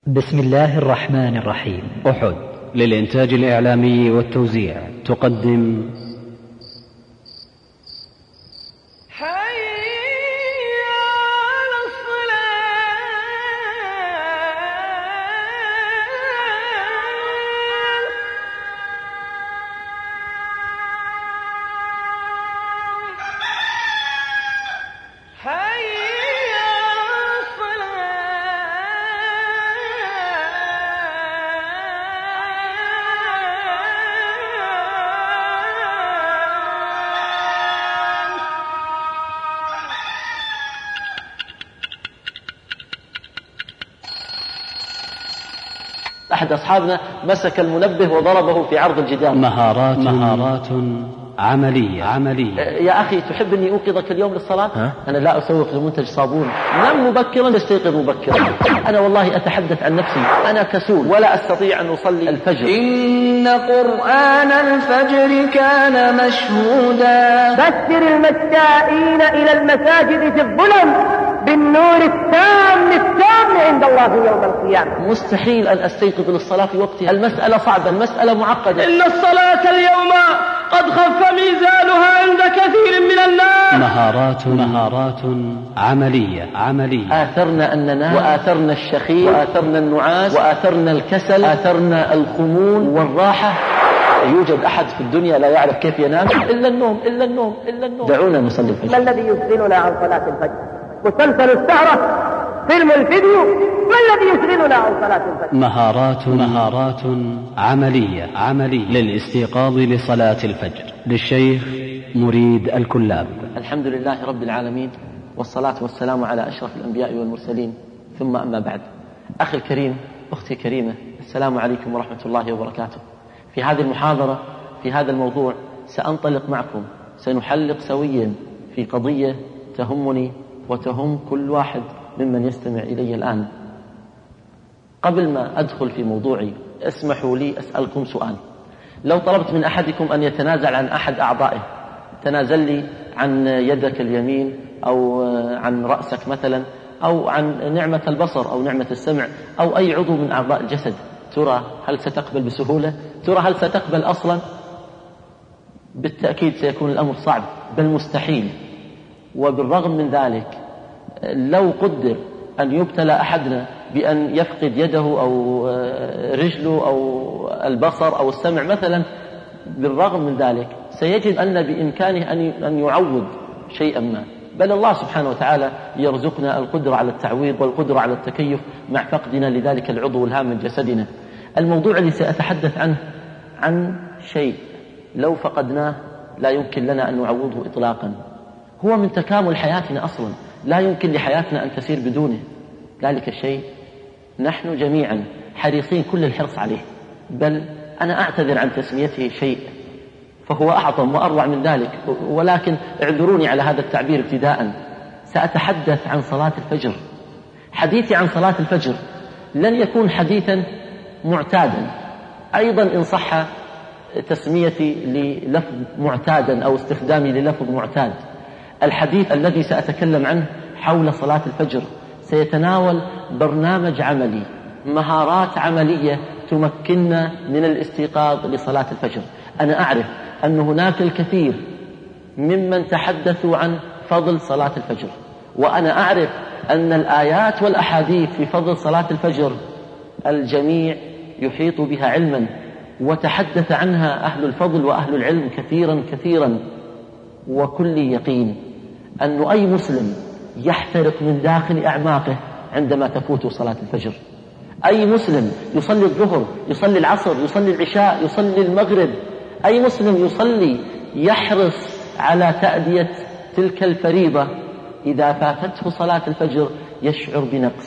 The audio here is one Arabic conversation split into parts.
بسم الله الرحمن الرحيم. أحد للإنتاج الإعلامي والتوزيع تقدم أحد أصحابنا مسك المنبه وضربه في عرض الجدار. مهارات عملية. يا أخي تحب أني أوقظك اليوم للصلاة؟ أنا لا أسوق لمنتج صابون. نم مبكرا تستيقظ مبكرا. أنا والله أتحدث عن نفسي، أنا كسول ولا أستطيع أن أصلي الفجر. إن قرآن الفجر كان مشهودا. بشر المشائين إلى المساجد في الظلم بالنور التام عند الله يوم القيامة. مستحيل أن أستيقظ للصلاة في وقتها. المسألة صعبة، المسألة معقدة. إن الصلاة اليوم قد خف ميزانها عند كثير من الناس. مهارات عملية. آثرنا أن ننام، وآثرنا الشخير، وآثرنا النعاس، وآثرنا الكسل، آثرنا الخمول والراحة. يوجد أحد في الدنيا لا يعرف كيف ينام إلا النوم. دعونا نصلي الفجر. ما الذي يشغلنا عن صلاة الفجر؟ مسلسل السهرة، فيلم الفيديو، ما الذي يشغلنا عن صلاة الفجر؟ مهارات عملية للاستيقاظ لصلاة الفجر للشيخ مريد الكلاب. الحمد لله رب العالمين، والصلاة والسلام على أشرف الأنبياء والمرسلين، ثم أما بعد. أخي الكريم، أختي الكريمة، السلام عليكم ورحمة الله وبركاته. في هذه المحاضرة، في هذا الموضوع، سأنطلق معكم، سنحلق سويا في قضية تهمني وتهم كل واحد ممن يستمع إلي الآن. قبل ما أدخل في موضوعي اسمحوا لي أسألكم سؤال. لو طلبت من أحدكم أن يتنازل عن أحد أعضائه، تنازل لي عن يدك اليمين أو عن رأسك مثلا، أو عن نعمة البصر أو نعمة السمع أو أي عضو من أعضاء الجسد، ترى هل ستقبل بسهولة؟ ترى هل ستقبل أصلا؟ بالتأكيد سيكون الأمر صعب بل مستحيل. وبالرغم من ذلك لو قدر أن يبتلى أحدنا بأن يفقد يده أو رجله أو البصر أو السمع مثلا، بالرغم من ذلك سيجد أن بإمكانه أن يعوض شيئا ما، بل الله سبحانه وتعالى يرزقنا القدرة على التعويض والقدرة على التكيف مع فقدنا لذلك العضو الهام من جسدنا. الموضوع الذي سأتحدث عنه عن شيء لو فقدناه لا يمكن لنا أن نعوضه إطلاقا، هو من تكامل حياتنا أصلا، لا يمكن لحياتنا أن تسير بدونه. ذلك الشيء نحن جميعا حريصين كل الحرص عليه، بل أنا أعتذر عن تسميته شيء، فهو أعظم وأروع من ذلك، ولكن اعذروني على هذا التعبير ابتداء. سأتحدث عن صلاة الفجر. حديثي عن صلاة الفجر لن يكون حديثا معتادا، أيضا إن صح تسميتي للفظ معتادا أو استخدامي للفظ معتاد. الحديث الذي سأتكلم عنه حول صلاة الفجر سيتناول برنامج عملي، مهارات عملية تمكننا من الاستيقاظ لصلاة الفجر. أنا أعرف أن هناك الكثير ممن تحدثوا عن فضل صلاة الفجر، وأنا أعرف أن الآيات والأحاديث في فضل صلاة الفجر الجميع يحيط بها علما، وتحدث عنها أهل الفضل وأهل العلم كثيرا، وكل يقين أن أي مسلم يحترق من داخل أعماقه عندما تفوت صلاة الفجر. أي مسلم يصلي الظهر، يصلي العصر، يصلي العشاء، يصلي المغرب، أي مسلم يصلي يحرص على تأدية تلك الفريضة، إذا فاتته صلاة الفجر يشعر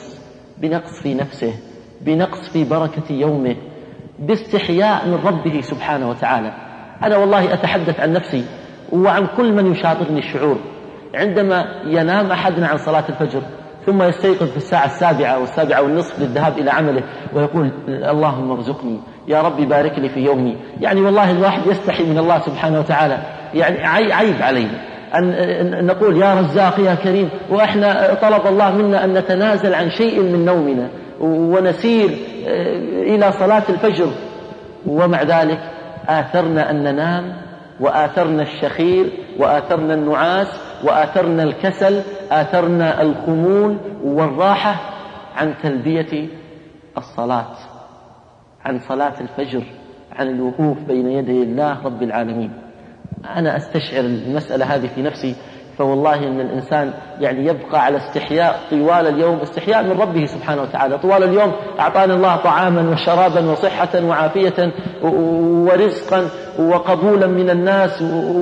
بنقص في نفسه، بنقص في بركة يومه، باستحياء من ربه سبحانه وتعالى. أنا والله أتحدث عن نفسي وعن كل من يشاطرني الشعور. عندما ينام أحدنا عن صلاة الفجر ثم يستيقظ في الساعة 7 أو 7:30 للذهاب إلى عمله ويقول اللهم ارزقني، يا رب بارك لي في يومي، يعني والله الواحد يستحي من الله سبحانه وتعالى. يعني عيب علينا أن نقول يا رزاق يا كريم، وإحنا طلب الله منا أن نتنازل عن شيء من نومنا ونسير إلى صلاة الفجر، ومع ذلك آثرنا أن ننام، وآثرنا الشخير، وآثرنا النعاس، وآثرنا الكسل، آثرنا الخمول والراحة عن تلبية الصلاة، عن صلاة الفجر، عن الوقوف بين يدي الله رب العالمين. أنا أستشعر المسألة هذه في نفسي، فوالله إن الإنسان يعني يبقى على استحياء طوال اليوم، استحياء من ربه سبحانه وتعالى. طوال اليوم أعطانا الله طعاما وشرابا وصحة وعافية ورزقا وقبولا من الناس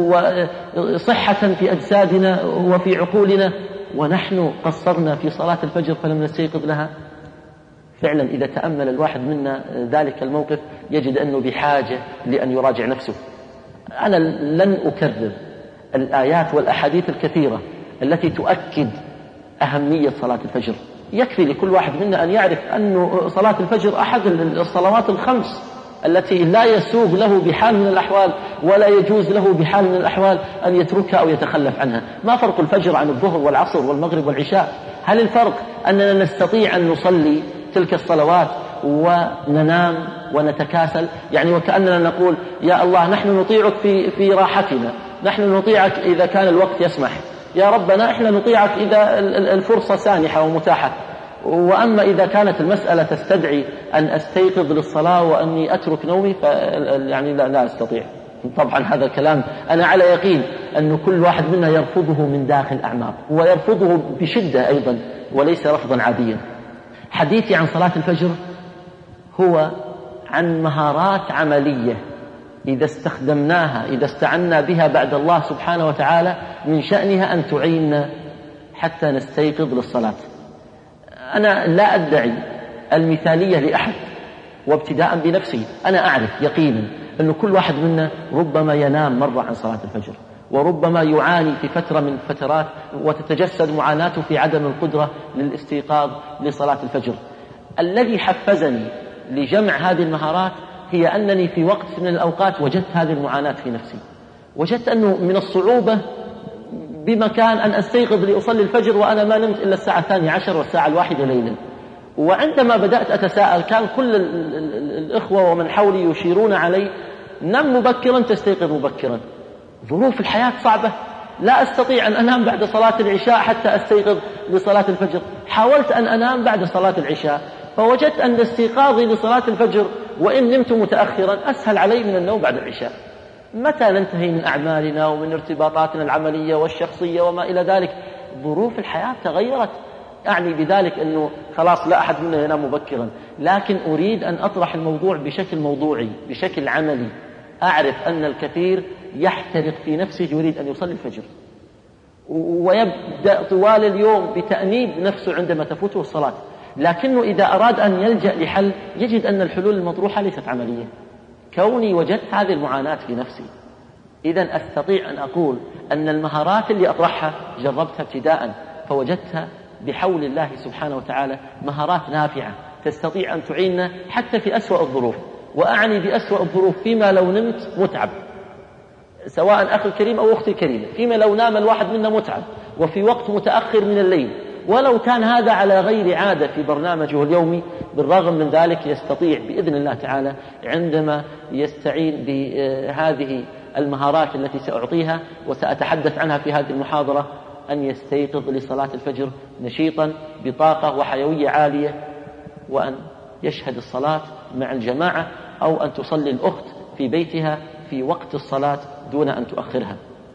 وصحة في أجسادنا وفي عقولنا، ونحن قصرنا في صلاة الفجر فلم نستيقظ لها. فعلا إذا تأمل الواحد منا ذلك الموقف يجد أنه بحاجة لأن يراجع نفسه. أنا لن أكرر الآيات والأحاديث الكثيرة التي تؤكد أهمية صلاة الفجر. يكفي لكل واحد منا أن يعرف أن صلاة الفجر أحد الصلوات الخمس التي لا يسوغ له بحال من الأحوال ولا يجوز له بحال من الأحوال أن يتركها أو يتخلف عنها. ما فرق الفجر عن الظهر والعصر والمغرب والعشاء؟ هل الفرق أننا نستطيع أن نصلي تلك الصلوات وننام ونتكاسل؟ يعني وكأننا نقول يا الله نحن نطيعك في راحتنا، نحن نطيعك إذا كان الوقت يسمح، يا ربنا إحنا نطيعك إذا الفرصة سانحة ومتاحة، وأما إذا كانت المسألة تستدعي أن أستيقظ للصلاة وأني أترك نومي يعني لا أستطيع. طبعا هذا الكلام أنا على يقين أن كل واحد منا يرفضه من داخل أعماق، ويرفضه بشدة أيضا وليس رفضا عاديا. حديثي عن صلاة الفجر هو عن مهارات عملية إذا استخدمناها، إذا استعنا بها بعد الله سبحانه وتعالى، من شأنها أن تعيننا حتى نستيقظ للصلاة. أنا لا أدعي المثالية لأحد، وابتداء بنفسي أنا أعرف يقينا أن كل واحد منا ربما ينام مرة عن صلاة الفجر، وربما يعاني في فترة من الفترات وتتجسد معاناته في عدم القدرة للاستيقاظ لصلاة الفجر. الذي حفزني لجمع هذه المهارات هي أنني في وقت من الأوقات وجدت هذه المعاناة في نفسي، وجدت أنه من الصعوبة بمكان أن أستيقظ لأصلي الفجر وأنا ما نمت إلا الساعة 12 والساعة 1 ليلا. وعندما بدأت أتساءل كان كل الإخوة ومن حولي يشيرون علي نم مبكرا تستيقظ مبكرا. ظروف الحياة صعبة، لا أستطيع أن أنام بعد صلاة العشاء حتى أستيقظ لصلاة الفجر. حاولت أن أنام بعد صلاة العشاء فوجدت أن استيقاظي لصلاة الفجر وإن نمت متأخرا أسهل علي من النوم بعد العشاء. متى ننتهي من أعمالنا ومن ارتباطاتنا العملية والشخصية وما إلى ذلك؟ ظروف الحياة تغيرت. أعني بذلك أنه خلاص لا أحد منا ينام مبكرا، لكن أريد أن أطرح الموضوع بشكل موضوعي، بشكل عملي. أعرف أن الكثير يحترق في نفسه يريد أن يصلي الفجر، ويبدأ طوال اليوم بتأنيب نفسه عندما تفوته الصلاة، لكنه إذا أراد أن يلجأ لحل يجد أن الحلول المطروحة ليست عملية. كوني وجدت هذه المعاناة في نفسي، إذن أستطيع أن أقول أن المهارات اللي أطرحها جربتها ابتداء فوجدتها بحول الله سبحانه وتعالى مهارات نافعة تستطيع أن تعيننا حتى في أسوأ الظروف. وأعني بأسوأ الظروف فيما لو نمت متعب، سواء أخي الكريم أو أختي الكريمة، فيما لو نام الواحد منا متعب وفي وقت متأخر من الليل، ولو كان هذا على غير عادة في برنامجه اليومي، بالرغم من ذلك يستطيع بإذن الله تعالى عندما يستعين بهذه المهارات التي سأعطيها وسأتحدث عنها في هذه المحاضرة أن يستيقظ لصلاة الفجر نشيطا بطاقة وحيوية عالية، وأن يشهد الصلاة مع الجماعة، أو أن تصلي الأخت في بيتها في وقت الصلاة دون أن تؤخرها.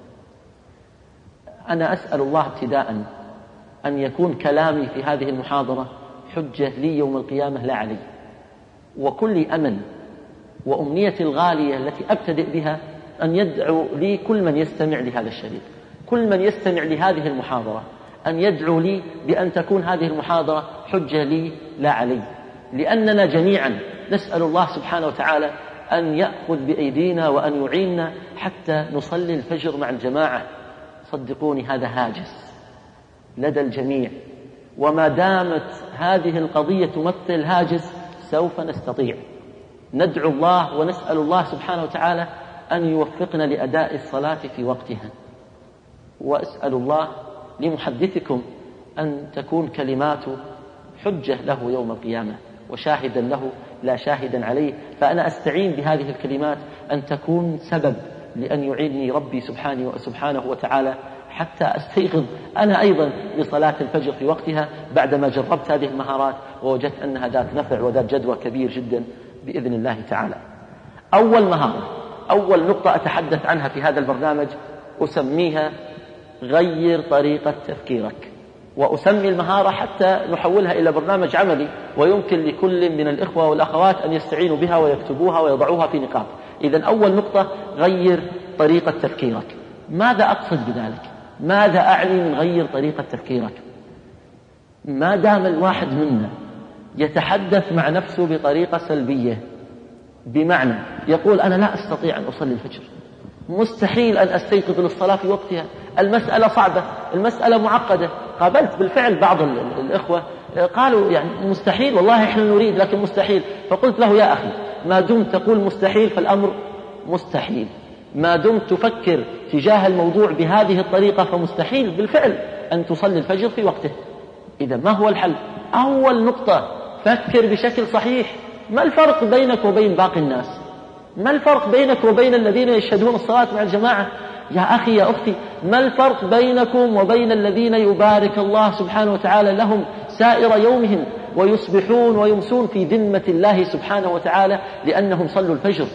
أنا أسأل الله ابتداء أن يكون كلامي في هذه المحاضرة حجة لي يوم القيامة لا علي، وكل أمل وأمنيتي الغالية التي أبتدئ بها أن يدعو لي كل من يستمع لهذا الشريط، كل من يستمع لهذه المحاضرة أن يدعو لي بأن تكون هذه المحاضرة حجة لي لا علي، لأننا جميعا نسأل الله سبحانه وتعالى أن يأخذ بأيدينا وأن يعيننا حتى نصلي الفجر مع الجماعة. صدقوني هذا هاجس لدى الجميع، وما دامت هذه القضية تمثل هاجس سوف نستطيع. ندعو الله ونسأل الله سبحانه وتعالى أن يوفقنا لأداء الصلاة في وقتها، وأسأل الله لمحدثكم أن تكون كلماته حجة له يوم القيامة وشاهدا له لا شاهدا عليه. فأنا أستعين بهذه الكلمات أن تكون سبب لأن يعينني ربي سبحانه وتعالى حتى أستيقظ أنا أيضا لصلاة الفجر في وقتها بعدما جربت هذه المهارات ووجدت أنها ذات نفع وذات جدوى كبير جدا بإذن الله تعالى. أول مهارة، أول نقطة أتحدث عنها في هذا البرنامج أسميها غير طريقة تفكيرك، وأسمي المهارة حتى نحولها إلى برنامج عملي ويمكن لكل من الإخوة والأخوات أن يستعينوا بها ويكتبوها ويضعوها في نقاط. إذن أول نقطة غير طريقة تفكيرك. ماذا أقصد بذلك؟ ماذا أعني من غير طريقة تفكيرك؟ ما دام الواحد منا يتحدث مع نفسه بطريقة سلبية، بمعنى يقول أنا لا أستطيع أن أصلي الفجر، مستحيل أن أستيقظ للصلاة في وقتها، المسألة صعبة، المسألة معقدة. قابلت بالفعل بعض الإخوة قالوا يعني مستحيل، والله إحنا نريد لكن مستحيل. فقلت له يا أخي ما دمت تقول مستحيل فالأمر مستحيل، ما دمت تفكر تجاه الموضوع بهذه الطريقة فمستحيل بالفعل أن تصلي الفجر في وقته. إذا ما هو الحل؟ أول نقطة فكر بشكل صحيح. ما الفرق بينك وبين باقي الناس؟ ما الفرق بينك وبين الذين يشهدون الصلاة مع الجماعة؟ يا أخي يا أختي، ما الفرق بينكم وبين الذين يبارك الله سبحانه وتعالى لهم سائر يومهم ويصبحون ويمسون في ذمة الله سبحانه وتعالى لأنهم صلوا الفجر؟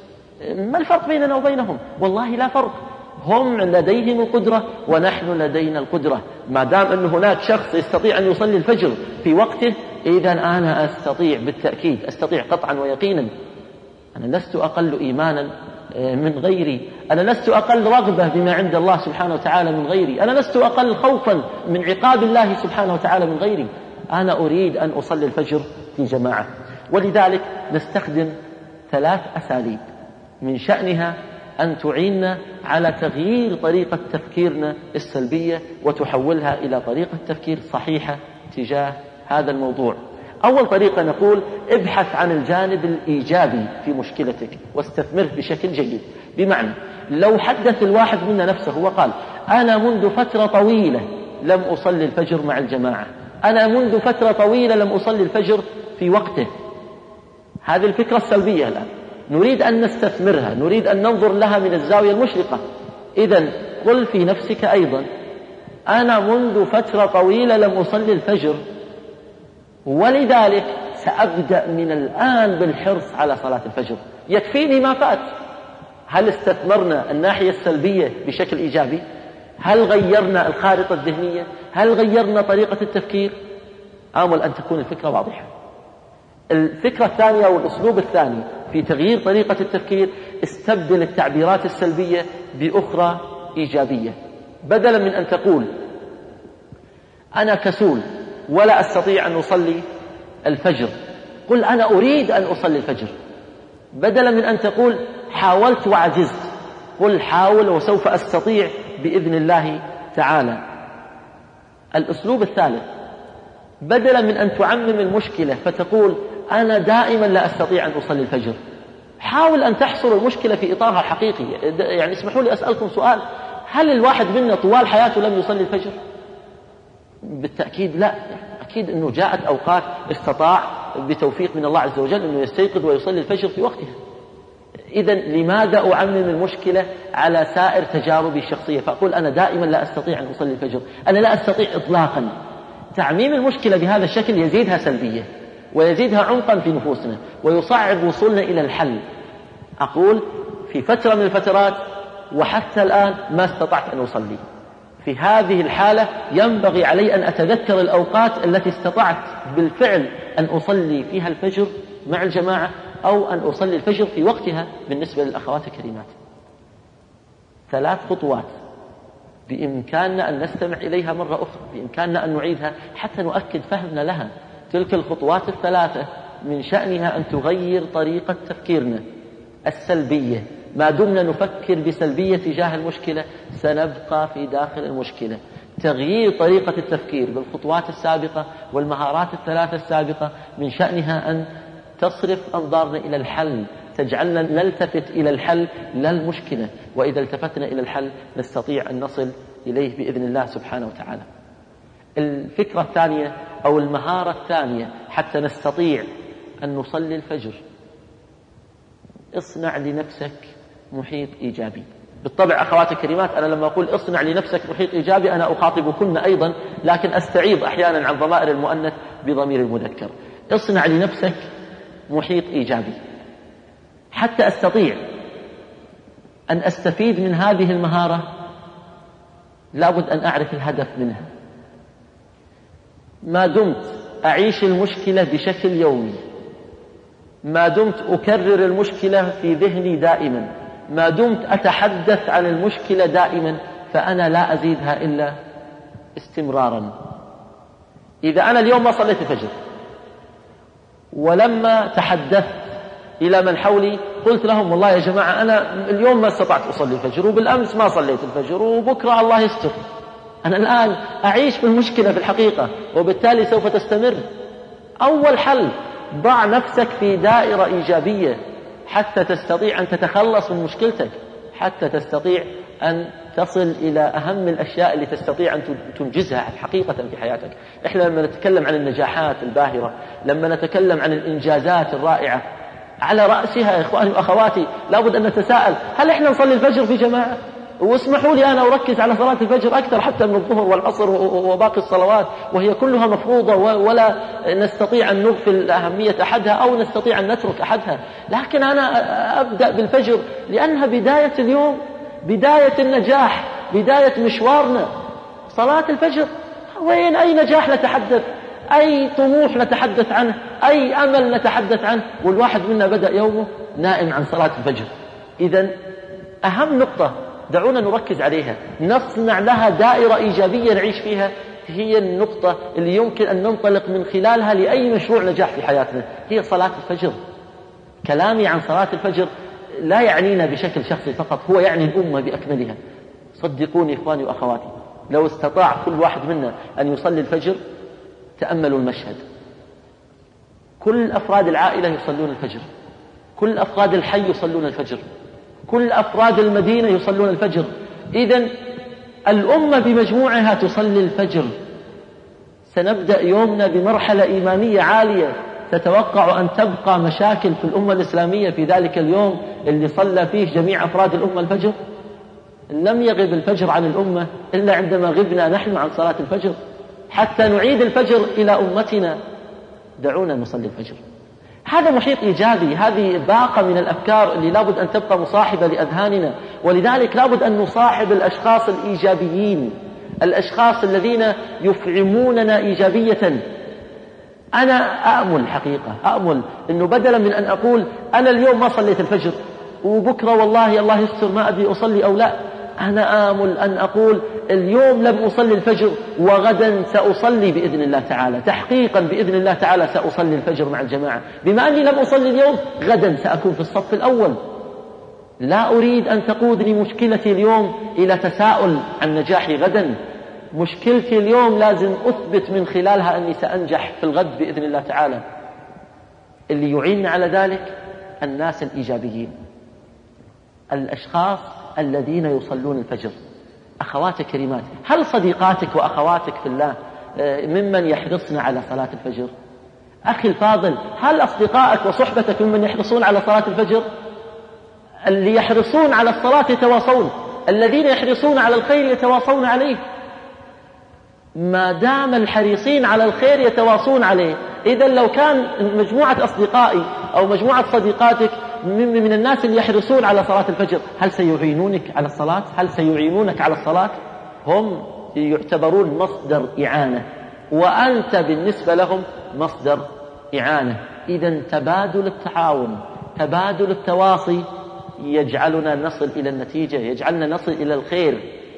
ما الفرق بيننا وبينهم؟ والله لا فرق. هم لديهم القدرة ونحن لدينا القدرة. ما دام أن هناك شخص يستطيع أن يصلي الفجر في وقته، إذن أنا أستطيع بالتأكيد، أستطيع قطعا ويقينا. أنا لست أقل إيمانا من غيري، أنا لست أقل رغبة بما عند الله سبحانه وتعالى من غيري، أنا لست أقل خوفا من عقاب الله سبحانه وتعالى من غيري. أنا أريد أن أصلي الفجر في جماعة. ولذلك نستخدم 3 أساليب من شأنها أن تعيننا على تغيير طريقة تفكيرنا السلبية وتحولها إلى طريقة تفكير صحيحة تجاه هذا الموضوع. أول طريقة نقول ابحث عن الجانب الإيجابي في مشكلتك واستثمره بشكل جيد. بمعنى لو حدث الواحد منا نفسه وقال أنا منذ فترة طويلة لم أصلي الفجر مع الجماعة، أنا منذ فترة طويلة لم أصلي الفجر في وقته، هذه الفكرة السلبية الآن نريد أن نستثمرها، نريد أن ننظر لها من الزاوية المشرقة. إذن قل في نفسك أيضا أنا منذ فترة طويلة لم أصلي الفجر، ولذلك سأبدأ من الآن بالحرص على صلاة الفجر، يكفيني ما فات. هل استثمرنا الناحية السلبية بشكل إيجابي؟ هل غيرنا الخارطة الذهنية؟ هل غيرنا طريقة التفكير؟ آمل أن تكون الفكرة واضحة. الفكرة الثانية والأسلوب الثاني في تغيير طريقة التفكير، استبدل التعبيرات السلبية بأخرى إيجابية. بدلا من أن تقول أنا كسول ولا أستطيع أن أصلي الفجر، قل أنا أريد أن أصلي الفجر. بدلا من أن تقول حاولت وعجزت، قل حاول وسوف أستطيع بإذن الله تعالى. الأسلوب الثالث، بدلا من أن تعمم المشكلة فتقول أنا دائما لا أستطيع أن أصلي الفجر، حاول أن تحصر المشكلة في إطارها الحقيقي. يعني اسمحوا لي أسألكم سؤال، هل الواحد منا طوال حياته لم يصلي الفجر؟ بالتأكيد لا. أكيد أنه جاءت أوقات استطاع بتوفيق من الله عز وجل أنه يستيقظ ويصلي الفجر في وقتها. إذن لماذا أعمم المشكلة على سائر تجاربي الشخصية فأقول أنا دائما لا أستطيع أن أصلي الفجر، أنا لا أستطيع إطلاقا؟ تعميم المشكلة بهذا الشكل يزيدها سلبية ويزيدها عمقا في نفوسنا ويصعب وصولنا إلى الحل. أقول في فترة من الفترات وحتى الآن ما استطعت أن أصلي، في هذه الحالة ينبغي علي أن أتذكر الأوقات التي استطعت بالفعل أن أصلي فيها الفجر مع الجماعة أو أن أصلي الفجر في وقتها. بالنسبة للأخوات الكريمات 3 خطوات بإمكاننا أن نستمع إليها مرة أخرى، بإمكاننا أن نعيدها حتى نؤكد فهمنا لها. تلك الخطوات ال3 من شأنها أن تغير طريقة تفكيرنا السلبية. ما دمنا نفكر بسلبية تجاه المشكلة سنبقى في داخل المشكلة. تغيير طريقة التفكير بالخطوات السابقة والمهارات ال3 السابقة من شأنها أن تصرف أنظارنا إلى الحل، تجعلنا نلتفت إلى الحل لا المشكلة، وإذا التفتنا إلى الحل نستطيع أن نصل إليه بإذن الله سبحانه وتعالى. الفكرة الثانية أو المهارة الثانية حتى نستطيع أن نصلي الفجر: اصنع لنفسك محيط إيجابي. بالطبع أخواتي الكريمات، أنا لما أقول اصنع لنفسك محيط إيجابي أنا أخاطبكن أيضا، لكن أستعيض أحيانا عن ضمائر المؤنث بضمير المذكر. اصنع لنفسك محيط إيجابي. حتى أستطيع أن أستفيد من هذه المهارة لابد أن أعرف الهدف منها. ما دمت أعيش المشكلة بشكل يومي، ما دمت أكرر المشكلة في ذهني دائما، ما دمت أتحدث عن المشكلة دائما، فأنا لا أزيدها إلا استمرارا. إذا أنا اليوم ما صليت الفجر، ولما تحدثت إلى من حولي قلت لهم والله يا جماعة أنا اليوم ما استطعت أصلي الفجر، وبالأمس ما صليت الفجر، وبكرة الله يستر، أنا الآن أعيش في المشكلة في الحقيقة، وبالتالي سوف تستمر. أول حل: ضع نفسك في دائرة إيجابية حتى تستطيع أن تتخلص من مشكلتك، حتى تستطيع أن تصل إلى أهم الأشياء اللي تستطيع أن تنجزها حقيقة في حياتك. إحنا لما نتكلم عن النجاحات الباهرة، لما نتكلم عن الإنجازات الرائعة، على رأسها يا إخواني وأخواتي لابد أن نتساءل: هل إحنا نصلي الفجر في جماعة؟ واسمحوا لي أنا أركز على صلاة الفجر أكثر حتى من الظهر والعصر وباقي الصلوات، وهي كلها مفروضة ولا نستطيع أن نغفل أهمية أحدها أو نستطيع أن نترك أحدها، لكن أنا أبدأ بالفجر لأنها بداية اليوم، بداية النجاح، بداية مشوارنا. صلاة الفجر وين أي نجاح نتحدث، أي طموح نتحدث عنه، أي أمل نتحدث عنه، والواحد منا بدأ يومه نائم عن صلاة الفجر. إذن أهم نقطة دعونا نركز عليها، نصنع لها دائرة إيجابية نعيش فيها، هي النقطة اللي يمكن أن ننطلق من خلالها لأي مشروع نجاح في حياتنا، هي صلاة الفجر. كلامي عن صلاة الفجر لا يعنينا بشكل شخصي فقط، هو يعني الأمة بأكملها. صدقوني إخواني وأخواتي، لو استطاع كل واحد منا أن يصلي الفجر، تأملوا المشهد: كل أفراد العائلة يصلون الفجر، كل أفراد الحي يصلون الفجر، كل أفراد المدينة يصلون الفجر. إذن الأمة بمجموعها تصلي الفجر. سنبدأ يومنا بمرحلة إيمانية عالية. تتوقع أن تبقى مشاكل في الأمة الإسلامية في ذلك اليوم اللي صلى فيه جميع أفراد الأمة الفجر؟ لم يغب الفجر عن الأمة إلا عندما غبنا نحن عن صلاة الفجر. حتى نعيد الفجر إلى أمتنا دعونا نصلي الفجر. هذا محيط إيجابي، هذه باقة من الأفكار اللي لابد أن تبقى مصاحبة لأذهاننا، ولذلك لابد أن نصاحب الأشخاص الإيجابيين، الأشخاص الذين يفعموننا إيجابية. أنا أأمل حقيقة، أأمل أنه بدلا من أن أقول أنا اليوم ما صليت الفجر وبكرة والله الله يستر ما أدري أصلي أو لا، أنا آمل أن أقول اليوم لم أصلي الفجر وغدا سأصلي بإذن الله تعالى، تحقيقا بإذن الله تعالى سأصلي الفجر مع الجماعة. بما أني لم أصلي اليوم، غدا سأكون في الصف الأول. لا أريد أن تقودني مشكلتي اليوم إلى تساؤل عن نجاحي غدا. مشكلتي اليوم لازم أثبت من خلالها أني سأنجح في الغد بإذن الله تعالى. اللي يعيننا على ذلك الناس الإيجابيين، الأشخاص الذين يصلون الفجر. أخواتي الكريمات، هل صديقاتك وأخواتك في الله ممن يحرصن على صلاة الفجر؟ أخي الفاضل، هل أصدقائك وصحبتك ممن يحرصون على صلاة الفجر؟ اللي يحرصون على الصلاة يتواصون، الذين يحرصون على الخير يتواصون عليه. ما دام الحريصين على الخير يتواصون عليه، إذا لو كان مجموعة أصدقائي أو مجموعة صديقاتك من الناس اللي يحرصون على صلاة الفجر، هل سيعينونك على الصلاة؟ هل سيعينونك على الصلاة؟ هم يعتبرون مصدر إعانة، وأنت بالنسبة لهم مصدر إعانة. إذا تبادل التعاون، تبادل التواصي يجعلنا نصل إلى النتيجة، يجعلنا نصل إلى الخير.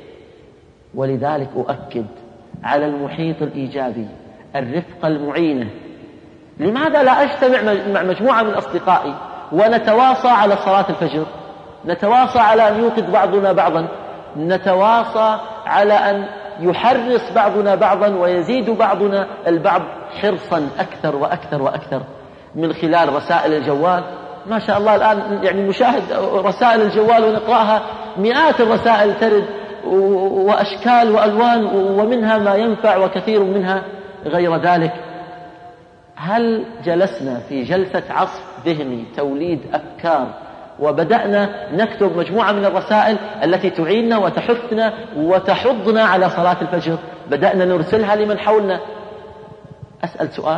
ولذلك أؤكد على المحيط الإيجابي، الرفقة المعينة. لماذا لا أجتمع مع مجموعة من أصدقائي ونتواصى على صلاة الفجر؟ نتواصى على أن يوقظ بعضنا بعضا، نتواصى على أن يحرص بعضنا بعضا ويزيد بعضنا البعض حرصا أكثر وأكثر وأكثر من خلال رسائل الجوال. ما شاء الله الآن يعني نشاهد رسائل الجوال ونقرأها، مئات الرسائل ترد، وأشكال وألوان، ومنها ما ينفع وكثير منها غير ذلك. هل جلسنا في جلسة عصف ذهني توليد أفكار وبدأنا نكتب مجموعة من الرسائل التي تعيننا وتحثنا وتحضنا على صلاة الفجر؟ بدأنا نرسلها لمن حولنا. أسأل سؤال: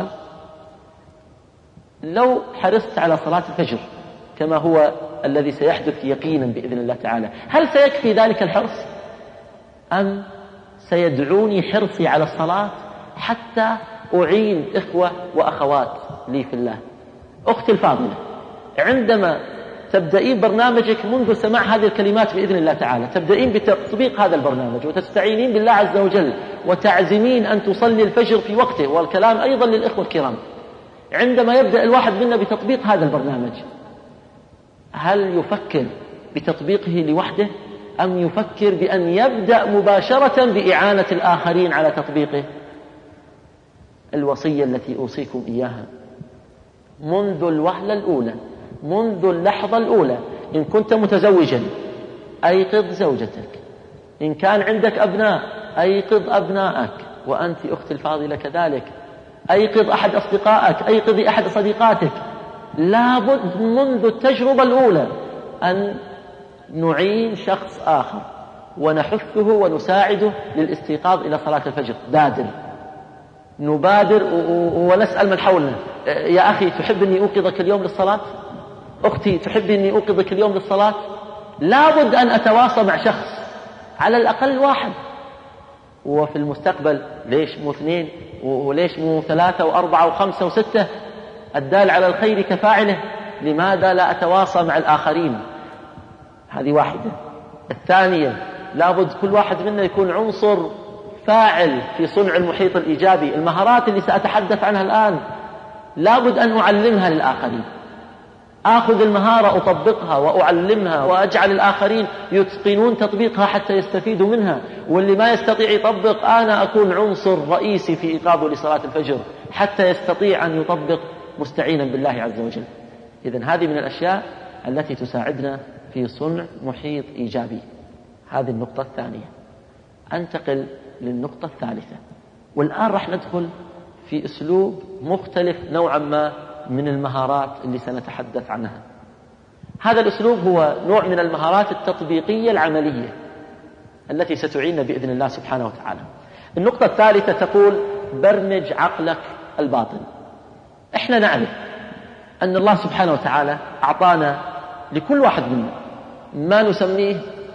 لو حرصت على صلاة الفجر كما هو الذي سيحدث يقينا بإذن الله تعالى، هل سيكفي ذلك الحرص؟ أم سيدعوني حرصي على الصلاة حتى أعين إخوة وأخوات لي في الله؟ أختي الفاضلة، عندما تبدأين برنامجك منذ سماع هذه الكلمات بإذن الله تعالى، تبدأين بتطبيق هذا البرنامج وتستعينين بالله عز وجل وتعزمين أن تصلي الفجر في وقته، والكلام أيضا للإخوة الكرام. عندما يبدأ الواحد منا بتطبيق هذا البرنامج، هل يفكر بتطبيقه لوحده أم يفكر بأن يبدأ مباشرة بإعانة الآخرين على تطبيقه؟ الوصية التي أوصيكم إياها منذ الوهلة الأولى، منذ اللحظة الأولى: إن كنت متزوجا أيقظ زوجتك، إن كان عندك أبناء أيقظ أبنائك، وأنت أختي الفاضلة كذلك أيقظ أحد أصدقائك، أيقظي أحد صديقاتك. لابد منذ التجربة الأولى أن نعين شخص آخر ونحثه ونساعده للاستيقاظ إلى صلاة الفجر. نبادر ونسأل من حولنا: يا أخي تحب أني أوقظك اليوم للصلاة؟ أختي تحب أني أوقظك اليوم للصلاة؟ لابد أن أتواصى مع شخص، على الأقل واحد، وفي المستقبل ليش مو 2 وليش مو 3 و4 و5 و6؟ الدال على الخير كفاعله. لماذا لا أتواصى مع الآخرين؟ هذه واحدة. الثانية، لابد كل واحد منا يكون عنصر فاعل في صنع المحيط الإيجابي. المهارات اللي سأتحدث عنها الآن لابد أن أعلمها للآخرين، آخذ المهارة أطبقها وأعلمها وأجعل الآخرين يتقنون تطبيقها حتى يستفيدوا منها، واللي ما يستطيع يطبق أنا أكون عنصر رئيسي في إيقاظه لصلاة الفجر حتى يستطيع أن يطبق مستعينا بالله عز وجل. إذن هذه من الأشياء التي تساعدنا في صنع محيط إيجابي. هذه النقطة الثانية. أنتقل للنقطة الثالثة، والآن راح ندخل في أسلوب مختلف نوعا ما من المهارات اللي سنتحدث عنها. هذا الأسلوب هو نوع من المهارات التطبيقية العملية التي ستعيننا بإذن الله سبحانه وتعالى. النقطة الثالثة تقول: برمج عقلك الباطن. إحنا نعرف أن الله سبحانه وتعالى أعطانا لكل واحد منا ما نسميه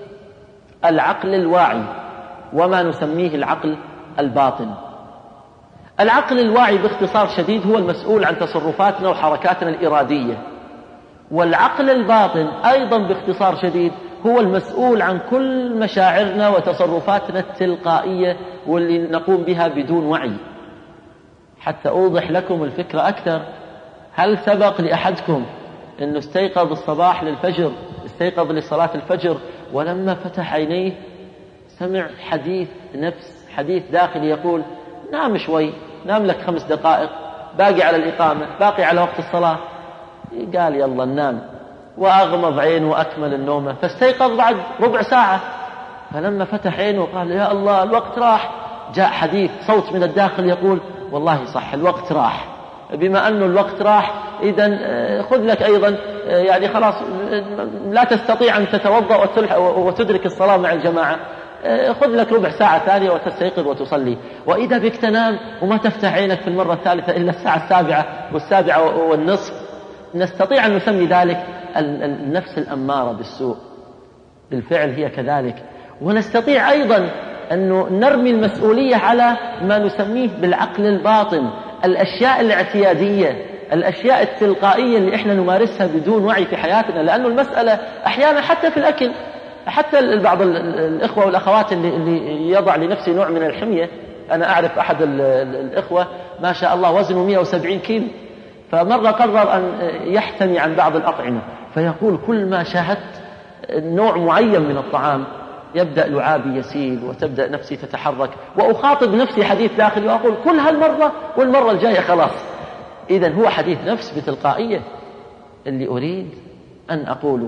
العقل الواعي وما نسميه العقل الباطن. العقل الواعي باختصار شديد هو المسؤول عن تصرفاتنا وحركاتنا الإرادية، والعقل الباطن أيضا باختصار شديد هو المسؤول عن كل مشاعرنا وتصرفاتنا التلقائية واللي نقوم بها بدون وعي. حتى أوضح لكم الفكرة أكثر، هل سبق لأحدكم أنه استيقظ الصباح للفجر، استيقظ لصلاة الفجر، ولما فتح عينيه سمع حديث نفس، حديث داخلي يقول: نام شوي، نام لك 5 دقائق، باقي على الإقامة، باقي على وقت الصلاة؟ قال يلا ننام، وأغمض عينه وأكمل النومة، فاستيقظ بعد ربع ساعة. فلما فتح عينه قال: يا الله الوقت راح. جاء حديث، صوت من الداخل يقول: والله صح الوقت راح. بما أنه الوقت راح إذن خذ لك أيضا يعني خلاص لا تستطيع أن تتوضأ وتدرك الصلاة مع الجماعة، خذ لك ربع ساعة ثانية وتستيقظ وتصلي. وإذا بك تنام وما تفتح عينك في المرة الثالثة إلا الساعة 7 والنصف. نستطيع أن نسمي ذلك النفس الأمارة بالسوء، بالفعل هي كذلك. ونستطيع أيضا أن نرمي المسؤولية على ما نسميه بالعقل الباطن، الأشياء الاعتيادية، الأشياء التلقائية اللي إحنا نمارسها بدون وعي في حياتنا. لأنه المسألة أحيانا حتى في الأكل، حتى بعض الإخوة والأخوات اللي يضع لنفسه نوع من الحمية. أنا أعرف أحد الإخوة ما شاء الله وزنه 170 كيلو، فمرة قرر أن يحتمي عن بعض الأطعمة، فيقول: كل ما شاهدت نوع معين من الطعام يبدأ لعابي يسيل وتبدأ نفسي تتحرك، وأخاطب نفسي حديث داخلي وأقول: كل هالمرة والمرة الجاية خلاص. إذن هو حديث نفس بتلقائية. اللي أريد أن أقوله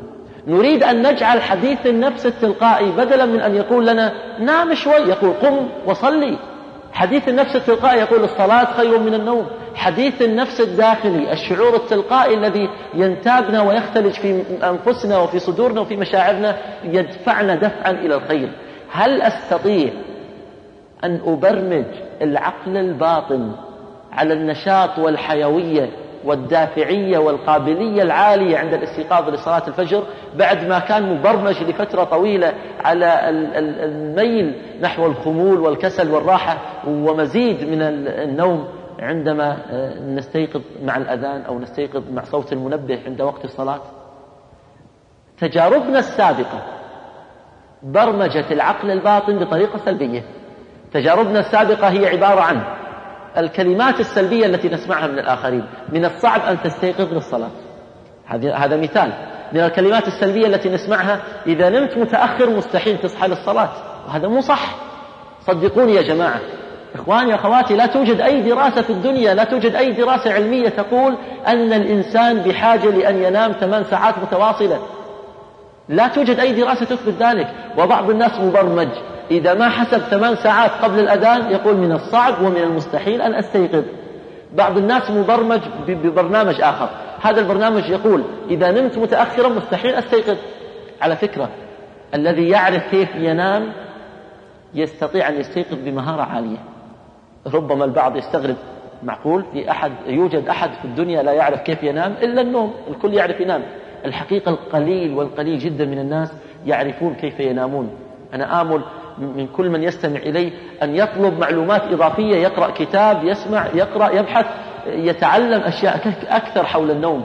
نريد أن نجعل حديث النفس التلقائي بدلا من أن يقول لنا نام شوي يقول قم وصلي. حديث النفس التلقائي يقول الصلاة خير من النوم. حديث النفس الداخلي الشعور التلقائي الذي ينتابنا ويختلج في أنفسنا وفي صدورنا وفي مشاعرنا يدفعنا دفعا إلى الخير. هل أستطيع أن أبرمج العقل الباطن على النشاط والحيوية والدافعية والقابلية العالية عند الاستيقاظ لصلاة الفجر بعد ما كان مبرمج لفترة طويلة على الميل نحو الخمول والكسل والراحة ومزيد من النوم عندما نستيقظ مع الأذان أو نستيقظ مع صوت المنبه عند وقت الصلاة؟ تجاربنا السابقة برمجت العقل الباطن بطريقة سلبية. تجاربنا السابقة هي عبارة عن الكلمات السلبية التي نسمعها من الآخرين. من الصعب أن تستيقظ للصلاة، هذا مثال من الكلمات السلبية التي نسمعها. إذا نمت متأخر مستحيل تصحى للصلاة، وهذا مو صح. صدقوني يا جماعة، إخواني أخواتي، لا توجد أي دراسة في الدنيا، لا توجد أي دراسة علمية تقول أن الإنسان بحاجة لأن ينام 8 ساعات متواصلة. لا توجد أي دراسة تثبت ذلك. وبعض الناس مبرمج إذا ما حسب 8 ساعات قبل الأذان يقول من الصعب ومن المستحيل أن أستيقظ. بعض الناس مبرمج ببرنامج آخر، هذا البرنامج يقول إذا نمت متأخرا مستحيل أستيقظ. على فكرة الذي يعرف كيف ينام يستطيع أن يستيقظ بمهارة عالية. ربما البعض يستغرب، معقول يوجد أحد في الدنيا لا يعرف كيف ينام إلا النوم؟ الكل يعرف ينام. الحقيقة القليل والقليل جدا من الناس يعرفون كيف ينامون. أنا آمل من كل من يستمع إلي أن يطلب معلومات إضافية، يقرأ كتاب، يسمع، يقرأ، يبحث، يتعلم أشياء أكثر حول النوم.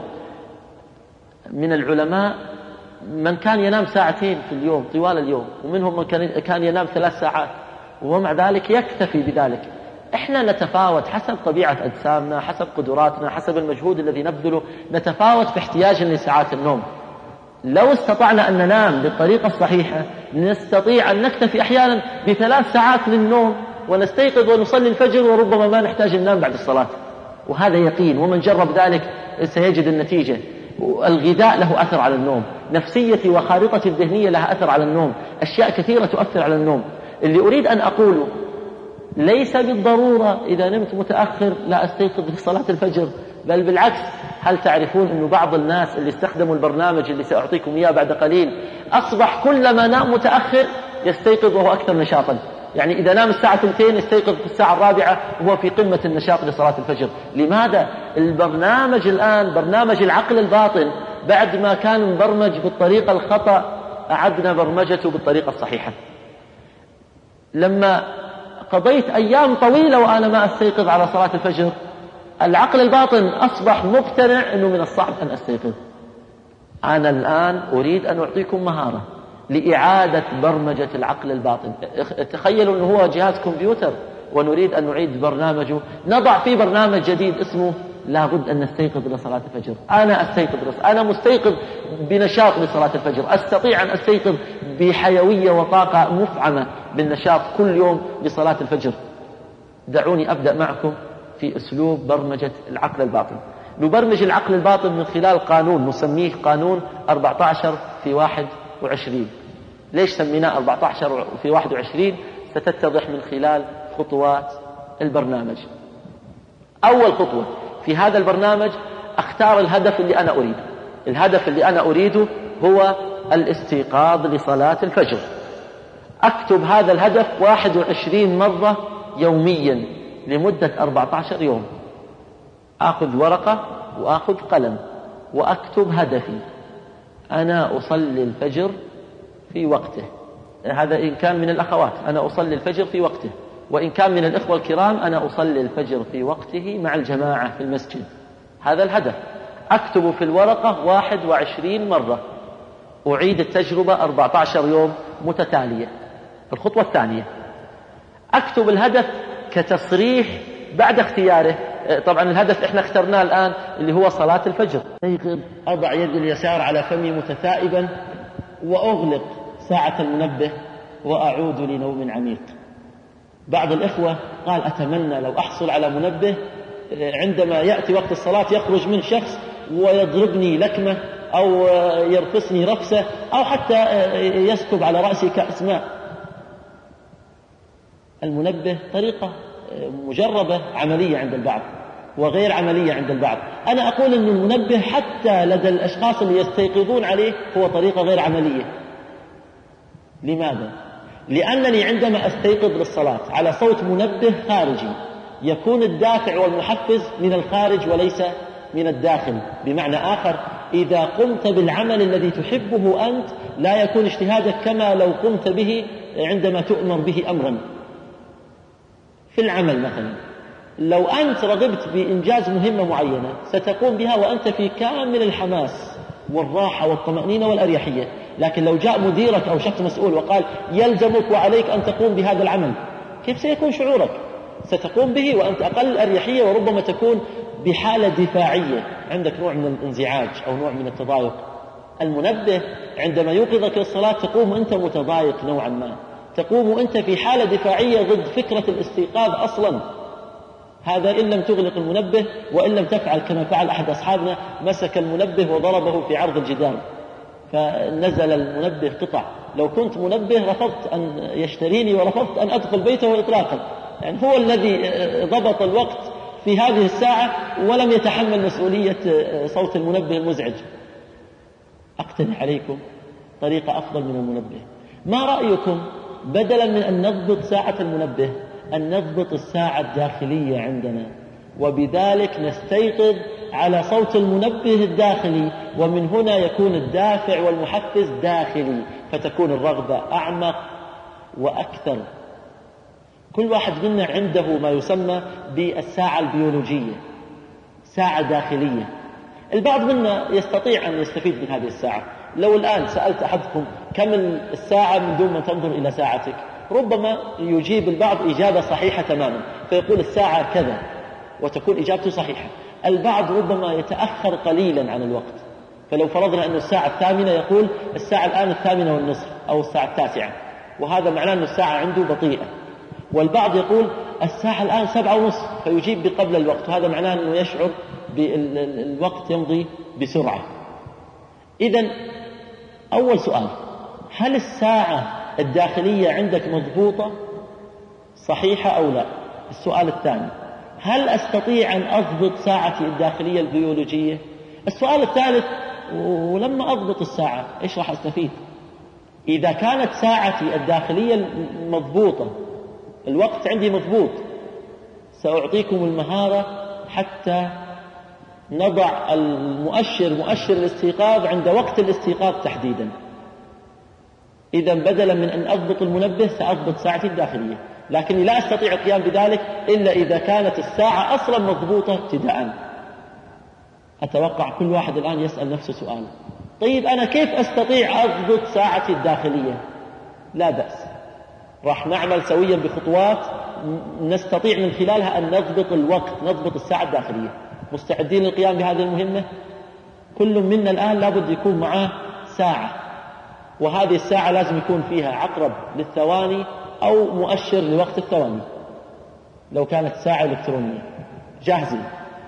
من العلماء من كان ينام 2 ساعات في اليوم طوال اليوم، ومنهم من كان ينام 3 ساعات، ومع ذلك يكتفي بذلك. إحنا نتفاوت حسب طبيعة أجسامنا، حسب قدراتنا، حسب المجهود الذي نبذله، نتفاوت في احتياجنا لساعات النوم. لو استطعنا أن ننام بالطريقة الصحيحة نستطيع أن نكتفي أحيانا ب3 ساعات للنوم ونستيقظ ونصلي الفجر، وربما ما نحتاج ننام بعد الصلاة، وهذا يقين. ومن جرب ذلك سيجد النتيجة. الغذاء له أثر على النوم، نفسيتي وخارطتي الذهنية لها أثر على النوم، أشياء كثيرة تؤثر على النوم. اللي أريد أن أقوله ليس بالضرورة إذا نمت متأخر لا أستيقظ لصلاة الفجر، بل بالعكس. هل تعرفون أن بعض الناس اللي استخدموا البرنامج اللي سأعطيكم إياه بعد قليل أصبح كلما نام متأخر يستيقظ وهو أكثر نشاطا؟ يعني إذا نام الساعة 2 يستيقظ في الساعة 4 وهو في قمة النشاط لصلاة الفجر. لماذا؟ البرنامج الآن برنامج العقل الباطن بعد ما كان مبرمج بالطريقة الخطأ أعدنا برمجته بالطريقة الصحيحة. لما قضيت أيام طويلة وأنا ما أستيقظ على صلاة الفجر، العقل الباطن أصبح مقتنع أنه من الصعب أن أستيقظ. أنا الآن أريد أن أعطيكم مهارة لإعادة برمجة العقل الباطن. تخيلوا أنه هو جهاز كمبيوتر ونريد أن نعيد برنامجه، نضع فيه برنامج جديد اسمه لا بد أن نستيقظ لصلاة الفجر. أنا أستيقظ، أنا مستيقظ بنشاط لصلاة الفجر، أستطيع أن أستيقظ بحيوية وطاقة مفعمة بالنشاط كل يوم لصلاة الفجر. دعوني أبدأ معكم في أسلوب برمجة العقل الباطن. نبرمج العقل الباطن من خلال قانون نسميه قانون 14 في 21. ليش سميناه 14 في 21؟ ستتضح من خلال خطوات البرنامج. أول خطوة في هذا البرنامج أختار الهدف اللي أنا أريده. الهدف اللي أنا أريده هو الاستيقاظ لصلاة الفجر. أكتب هذا الهدف 21 مرة يوميا لمدة 14 يوم. أخذ ورقة وأخذ قلم وأكتب هدفي. أنا أصلي الفجر في وقته. هذا إن كان من الأخوات، أنا أصلي الفجر في وقته. وإن كان من الإخوة الكرام، أنا أصلي الفجر في وقته مع الجماعة في المسجد. هذا الهدف. أكتب في الورقة 21 مرة. أعيد التجربة 14 يوم متتالية. الخطوة الثانية، أكتب الهدف كتصريح بعد اختياره. طبعا الهدف إحنا اخترناه الآن اللي هو صلاة الفجر. أضع يدي اليسار على فمي متثائبا وأغلق ساعة المنبه وأعود لنوم عميق. بعض الإخوة قال أتمنى لو أحصل على منبه عندما يأتي وقت الصلاة يخرج من شخص ويضربني لكمة أو يرفسني رفسة أو حتى يسكب على رأسي كأس ماء. المنبه طريقة مجربة عملية عند البعض وغير عملية عند البعض. أنا أقول أن المنبه حتى لدى الأشخاص اللي يستيقظون عليه هو طريقة غير عملية. لماذا؟ لأنني عندما أستيقظ للصلاة على صوت منبه خارجي يكون الدافع والمحفز من الخارج وليس من الداخل. بمعنى آخر، إذا قمت بالعمل الذي تحبه أنت لا يكون اجتهادك كما لو قمت به عندما تؤمر به أمرا. في العمل مثلا لو أنت رغبت بإنجاز مهمة معينة ستقوم بها وأنت في كامل الحماس والراحة والطمأنينة والأريحية، لكن لو جاء مديرك أو شخص مسؤول وقال يلزمك وعليك أن تقوم بهذا العمل، كيف سيكون شعورك؟ ستقوم به وأنت أقل أريحية، وربما تكون بحالة دفاعية، عندك نوع من الانزعاج أو نوع من التضايق. المنبه عندما يوقظك للصلاة تقوم أنت متضايق نوعا ما، تقوم أنت في حالة دفاعية ضد فكرة الاستيقاظ أصلا. هذا إن لم تغلق المنبه، وإن لم تفعل كما فعل أحد أصحابنا، مسك المنبه وضربه في عرض الجدار فنزل المنبه قطع. لو كنت منبه رفضت أن يشتريني ورفضت أن أدخل بيته إطلاقا. يعني هو الذي ضبط الوقت في هذه الساعة ولم يتحمل مسؤولية صوت المنبه المزعج. أقترح عليكم طريقة أفضل من المنبه. ما رأيكم بدلا من أن نضبط ساعة المنبه أن نضبط الساعة الداخلية عندنا، وبذلك نستيقظ على صوت المنبه الداخلي، ومن هنا يكون الدافع والمحفز داخلي، فتكون الرغبة أعمق وأكثر. كل واحد منا عنده ما يسمى بالساعة البيولوجية، ساعة داخلية. البعض منا يستطيع أن يستفيد من هذه الساعة. لو الآن سألت أحدكم كم الساعة من دون ما تنظر إلى ساعتك، ربما يجيب البعض إجابة صحيحة تماما، فيقول الساعة كذا وتكون إجابته صحيحة. البعض ربما يتأخر قليلا عن الوقت، فلو فرضنا أن الساعة 8 يقول الساعة الآن 8:30 أو الساعة 9، وهذا معناه أن الساعة عنده بطيئة. والبعض يقول الساعة الآن 7:30 فيجيب بقبل الوقت، وهذا معناه أنه يشعر بالوقت يمضي بسرعة. إذن أول سؤال، هل الساعة الداخلية عندك مضبوطة صحيحة أو لا؟ السؤال الثاني، هل أستطيع أن أضبط ساعتي الداخلية البيولوجية؟ السؤال الثالث، ولما أضبط الساعة إيش راح أستفيد؟ إذا كانت ساعتي الداخلية مضبوطة، الوقت عندي مضبوط، سأعطيكم المهارة حتى نضع مؤشر الاستيقاظ عند وقت الاستيقاظ تحديدا. إذا بدلا من أن أضبط المنبه سأضبط ساعتي الداخلية، لكني لا أستطيع القيام بذلك إلا إذا كانت الساعة أصلا مضبوطة ابتداء. أتوقع كل واحد الآن يسأل نفسه سؤال، طيب أنا كيف أستطيع أضبط ساعتي الداخلية؟ لا بأس، راح نعمل سويا بخطوات نستطيع من خلالها أن نضبط الوقت، نضبط الساعة الداخلية. مستعدين للقيام بهذه المهمة؟ كل منا الآن لابد يكون معاه ساعة، وهذه الساعة لازم يكون فيها عقرب للثواني أو مؤشر لوقت الثواني لو كانت ساعة إلكترونية. جاهزين؟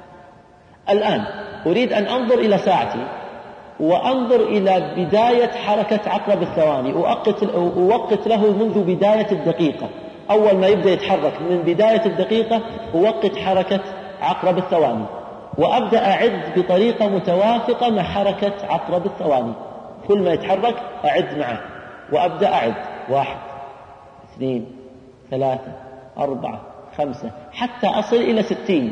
الآن أريد أن أنظر إلى ساعتي وأنظر إلى بداية حركة عقرب الثواني، أوقت له منذ بداية الدقيقة. أول ما يبدأ يتحرك من بداية الدقيقة أوقت حركة عقرب الثواني، وأبدأ أعد بطريقة متوافقة مع حركة عقرب الثواني. كل ما يتحرك أعد معه، وأبدأ أعد 1 2 3 4 5 حتى أصل إلى 60.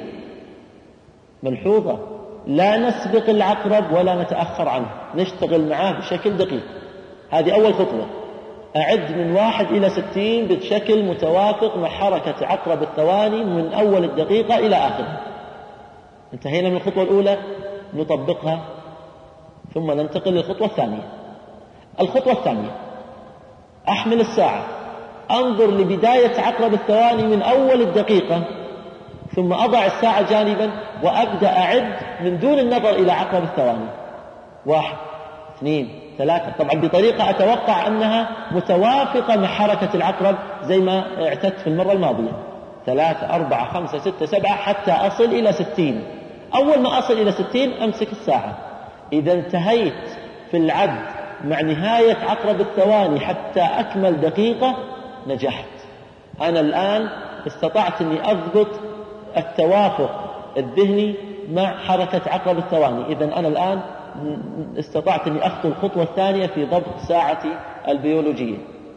ملحوظة، لا نسبق العقرب ولا نتأخر عنه، نشتغل معاه بشكل دقيق. هذه أول خطوة، أعد من 1 إلى 60 بشكل متوافق مع حركة عقرب الثواني من أول الدقيقة إلى آخرها. انتهينا من الخطوة الأولى، نطبقها ثم ننتقل للخطوة الثانية. الخطوة الثانية، أحمل الساعة، أنظر لبداية عقرب الثواني من أول الدقيقة، ثم أضع الساعة جانبا وأبدأ أعد من دون النظر إلى عقرب الثواني. 1 2 3، طبعا بطريقة أتوقع أنها متوافقة مع حركة العقرب زي ما اعتدت في المرة الماضية. 3 4 5 6 7 حتى أصل إلى 60. أول ما أصل إلى 60 أمسك الساعة. إذا انتهيت في العد مع نهاية عقرب الثواني حتى أكمل دقيقة نجحت. أنا الآن استطعت أني أضبط التوافق الذهني مع حركة عقرب الثواني. إذن أنا الآن استطعت أني أخطو الخطوة الثانية في ضبط ساعتي البيولوجية.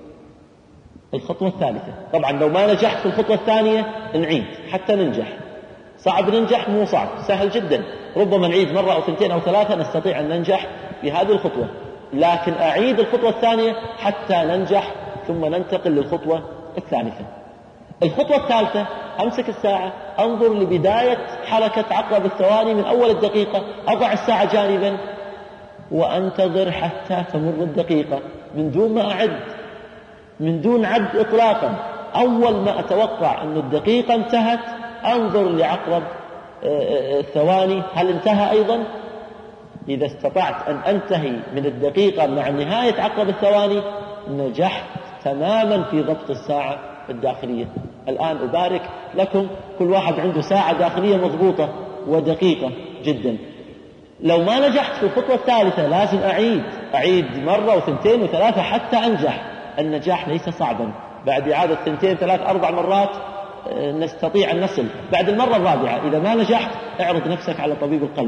الخطوة الثالثة، طبعا لو ما نجحت في الخطوة الثانية نعيد حتى ننجح. صعب ننجح؟ مو صعب، سهل جدا. ربما نعيد مرة أو 2 أو 3 نستطيع أن ننجح في هذه الخطوة، لكن أعيد الخطوة الثانية حتى ننجح ثم ننتقل للخطوة الثالثة. الخطوة الثالثة، أمسك الساعة، أنظر لبداية حركة عقرب الثواني من أول الدقيقة، أضع الساعة جانبا وأنتظر حتى تمر الدقيقة من دون ما أعد، من دون عد إطلاقا. أول ما أتوقع أن الدقيقة انتهت أنظر لعقرب الثواني هل انتهى أيضا. إذا استطعت أن أنتهي من الدقيقة مع نهاية عقرب الثواني نجحت تماما في ضبط الساعة الداخلية. الآن أبارك لكم، كل واحد عنده ساعة داخلية مضبوطة ودقيقة جدا. لو ما نجحت في الخطوة الثالثة لازم أعيد مرة و2 و3 حتى أنجح. النجاح ليس صعبا، بعد إعادة 2 3 4 مرات نستطيع أن نصل. بعد المرة الرابعة إذا ما نجحت اعرض نفسك على طبيب القلب.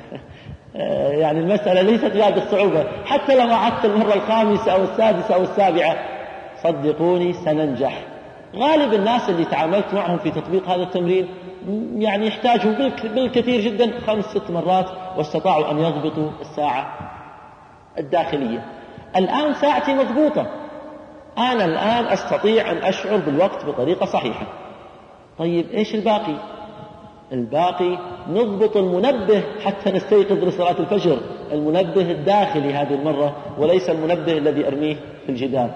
يعني المسألة ليست بهذه الصعوبة. حتى لو أعدت المرة الخامسة أو السادسة أو السابعة صدقوني سننجح. غالب الناس اللي تعاملت معهم في تطبيق هذا التمرين يعني يحتاجوا بالكثير جدا 5-6 مرات واستطاعوا أن يضبطوا الساعة الداخلية. الآن ساعتي مضبوطة، أنا الآن أستطيع أن أشعر بالوقت بطريقة صحيحة. طيب إيش الباقي؟ الباقي نضبط المنبه حتى نستيقظ لصلاة الفجر، المنبه الداخلي هذه المرة وليس المنبه الذي أرميه في الجدار.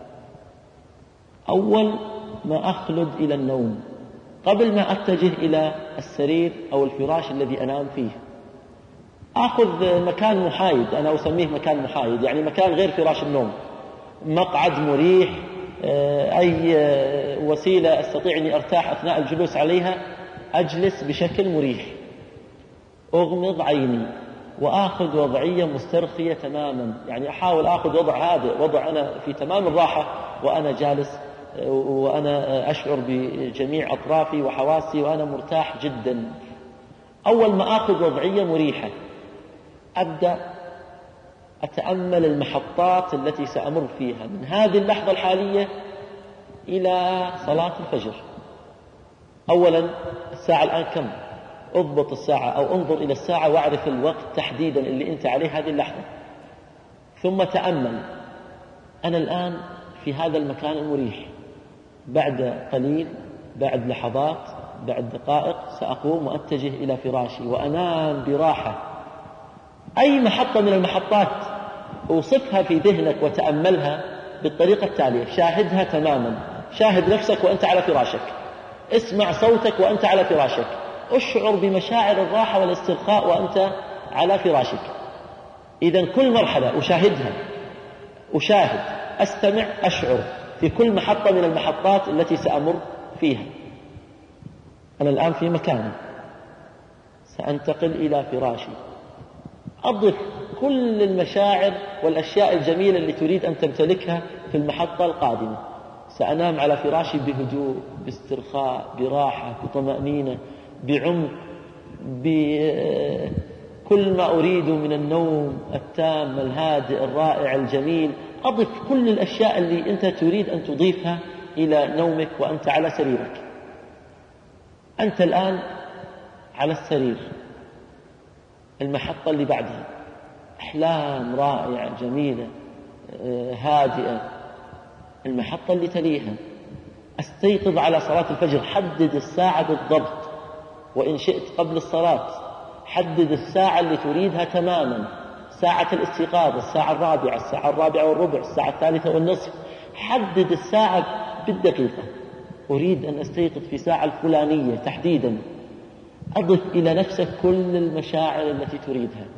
أول ما أخلد إلى النوم قبل ما أتجه إلى السرير أو الفراش الذي أنام فيه أخذ مكان محايد، أنا أسميه مكان محايد، يعني مكان غير فراش النوم، مقعد مريح، أي وسيلة أستطيع أني أرتاح أثناء الجلوس عليها، أجلس بشكل مريح، أغمض عيني وآخذ وضعية مسترخية تماما. يعني أحاول آخذ وضع هادئ، وضع أنا في تمام الراحة وأنا جالس وأنا أشعر بجميع أطرافي وحواسي وأنا مرتاح جدا. أول ما آخذ وضعية مريحة أبدأ أتأمل المحطات التي سأمر فيها من هذه اللحظة الحالية إلى صلاة الفجر. أولا الساعة الآن كم؟ اضبط الساعة أو انظر إلى الساعة واعرف الوقت تحديدا اللي أنت عليه هذه اللحظة. ثم تأمل أنا الآن في هذا المكان المريح، بعد قليل، بعد لحظات، بعد دقائق سأقوم وأتجه إلى فراشي وأنام براحة. أي محطة من المحطات أوصفها في ذهنك وتأملها بالطريقة التالية: شاهدها تماما، شاهد نفسك وأنت على فراشك، اسمع صوتك وأنت على فراشك، أشعر بمشاعر الراحة والاسترخاء وأنت على فراشك. إذن كل مرحلة أشاهدها، أشاهد، أستمع، أشعر في كل محطة من المحطات التي سأمر فيها. أنا الآن في مكاني، سأنتقل إلى فراشي، أضف كل المشاعر والأشياء الجميلة اللي تريد أن تمتلكها في المحطة القادمة. سأنام على فراشي بهدوء، باسترخاء، براحة، بطمأنينة، بعمق، بكل ما أريد من النوم التام الهادئ الرائع الجميل. أضف كل الأشياء اللي أنت تريد أن تضيفها إلى نومك وأنت على سريرك. أنت الآن على السرير، المحطة اللي بعدها أحلام رائعة جميلة هادئة. المحطة اللي تليها أستيقظ على صلاة الفجر، حدد الساعة بالضبط، وإن شئت قبل الصلاة حدد الساعة اللي تريدها تماما، ساعة الاستيقاظ، الساعة 4، الساعة 4:15، الساعة 3:30، حدد الساعة بالدقيقة. أريد أن أستيقظ في ساعة الفلانية تحديدا. أضف إلى نفسك كل المشاعر التي تريدها.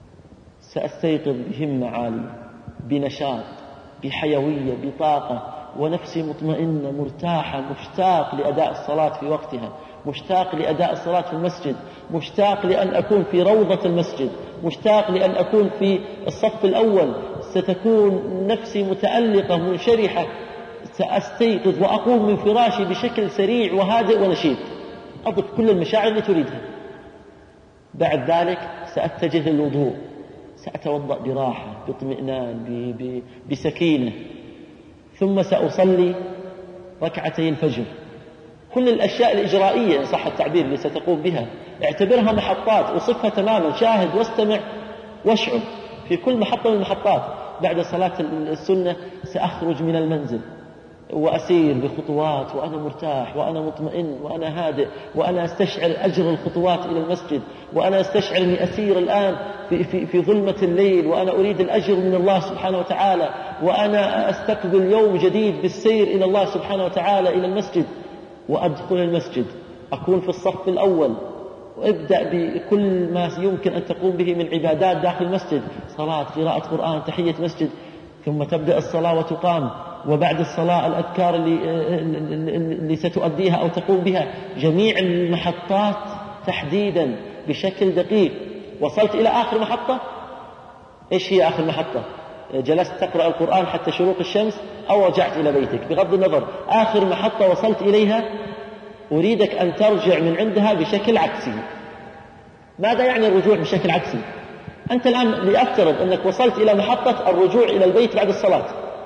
سأستيقظ بهمة عالية، بنشاط، بحيوية، بطاقة، ونفسي مطمئنة مرتاحة، مشتاق لأداء الصلاة في وقتها، مشتاق لأداء الصلاة في المسجد، مشتاق لأن أكون في روضة المسجد، مشتاق لأن أكون في الصف الأول، ستكون نفسي متألقة منشرحة، سأستيقظ وأقوم من فراشي بشكل سريع وهادئ ونشيط، أضف كل المشاعر اللي تريدها. بعد ذلك سأتجه للوضوء، سأتوضأ براحة باطمئنان بسكينة، ثم سأصلي ركعتي الفجر. كل الأشياء الإجرائية إن صح التعبير اللي ستقوم بها اعتبرها محطات، وصفها تماما، شاهد واستمع واشعر في كل محطة من المحطات. بعد صلاة السنة سأخرج من المنزل وأسير بخطوات وأنا مرتاح وأنا مطمئن وأنا هادئ، وأنا أستشعر أجر الخطوات إلى المسجد، وأنا أستشعر أني أسير الآن في ظلمة الليل، وأنا أريد الأجر من الله سبحانه وتعالى، وأنا أستقبل يوم جديد بالسير إلى الله سبحانه وتعالى إلى المسجد. وأدخل المسجد أكون في الصف الأول، وابدأ بكل ما يمكن أن تقوم به من عبادات داخل المسجد، صلاة، قراءة قرآن، تحية مسجد، ثم تبدأ الصلاة وتقام، وبعد الصلاة الأذكار اللي ستؤديها أو تقوم بها. جميع المحطات تحديدا بشكل دقيق. وصلت إلى آخر محطة، إيش هي آخر محطة؟ جلست تقرأ القرآن حتى شروق الشمس أو رجعت إلى بيتك، بغض النظر آخر محطة وصلت إليها أريدك أن ترجع من عندها بشكل عكسي. ماذا يعني الرجوع بشكل عكسي؟ أنت الآن لأفترض أنك وصلت إلى محطة الرجوع إلى البيت بعد الصلاة،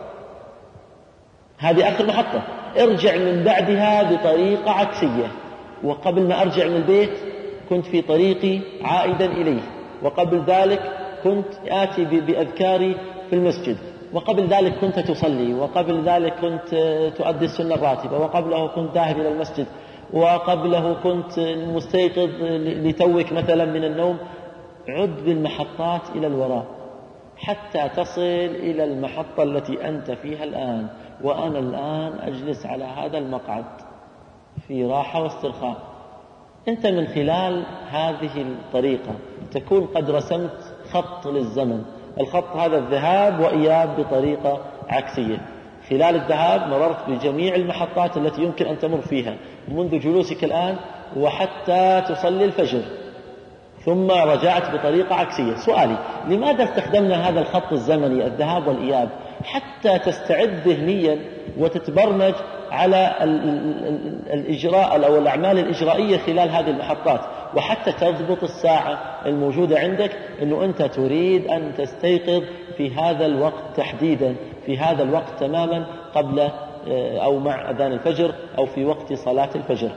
هذه آخر محطة، ارجع من بعدها بطريقة عكسية. وقبل ما أرجع من البيت كنت في طريقي عائدا إليه، وقبل ذلك كنت آتي بأذكاري في المسجد، وقبل ذلك كنت تصلي، وقبل ذلك كنت تؤدي السنة الراتبة، وقبله كنت ذاهب إلى المسجد، وقبله كنت مستيقظ لتوك مثلا من النوم. عد بالمحطات إلى الوراء حتى تصل إلى المحطة التي أنت فيها الآن. وأنا الآن أجلس على هذا المقعد في راحة واسترخاء. أنت من خلال هذه الطريقة تكون قد رسمت خط للزمن. الخط هذا الذهاب وإياب بطريقة عكسية. خلال الذهاب مررت بجميع المحطات التي يمكن أن تمر فيها منذ جلوسك الآن وحتى تصلي الفجر، ثم رجعت بطريقة عكسية. سؤالي: لماذا استخدمنا هذا الخط الزمني الذهاب والإياب؟ حتى تستعد ذهنيا وتتبرمج على الإجراء أو الأعمال الإجرائية خلال هذه المحطات، وحتى تضبط الساعة الموجودة عندك أنه أنت تريد أن تستيقظ في هذا الوقت تحديدا، في هذا الوقت تماما قبل أو مع أذان الفجر أو في وقت صلاة الفجر.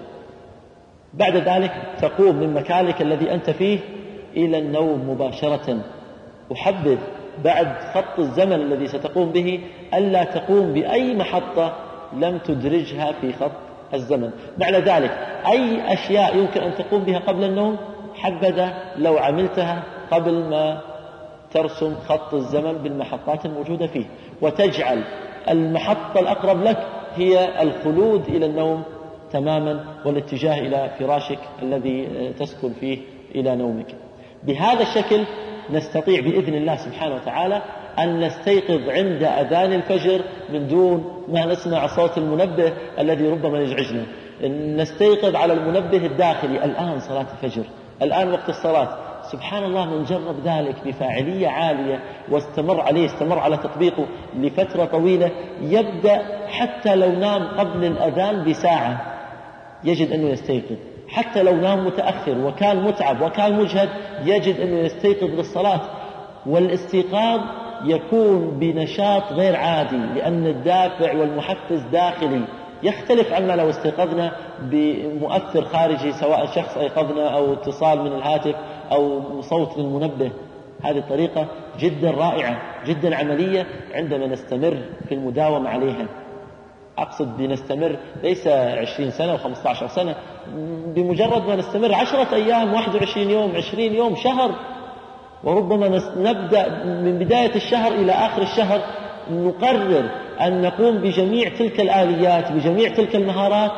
بعد ذلك تقوم من مكانك الذي أنت فيه إلى النوم مباشرة. أحبذ بعد خط الزمن الذي ستقوم به ألا تقوم بأي محطة لم تدرجها في خط الزمن. معنى ذلك أي أشياء يمكن أن تقوم بها قبل النوم حبذا لو عملتها قبل ما ترسم خط الزمن بالمحطات الموجودة فيه، وتجعل المحطة الأقرب لك هي الخلود إلى النوم تماما والاتجاه إلى فراشك الذي تسكن فيه إلى نومك. بهذا الشكل نستطيع بإذن الله سبحانه وتعالى أن نستيقظ عند أذان الفجر من دون ما نسمع صوت المنبه الذي ربما يزعجنا. نستيقظ على المنبه الداخلي: الآن صلاة الفجر، الآن وقت الصلاة. سبحان الله، من جرب ذلك بفاعلية عالية واستمر على تطبيقه لفترة طويلة يبدأ حتى لو نام قبل الأذان بساعة يجد أنه يستيقظ. حتى لو نام متأخر وكان متعب وكان مجهد يجد أنه يستيقظ للصلاة. والاستيقاظ يكون بنشاط غير عادي لأن الدافع والمحفز داخلي، يختلف عما لو استيقظنا بمؤثر خارجي سواء شخص أيقظنا أو اتصال من الهاتف أو صوت للمنبه. هذه الطريقة جدا رائعة جدا عملية عندما نستمر في المداومة عليها. أقصد بنستمر ليس 20 سنة و15 سنة، بمجرد ما نستمر 10 أيام، 21 يوم، 20 يوم، شهر، وربما نبدأ من بداية الشهر إلى آخر الشهر نقرر أن نقوم بجميع تلك الآليات بجميع تلك المهارات،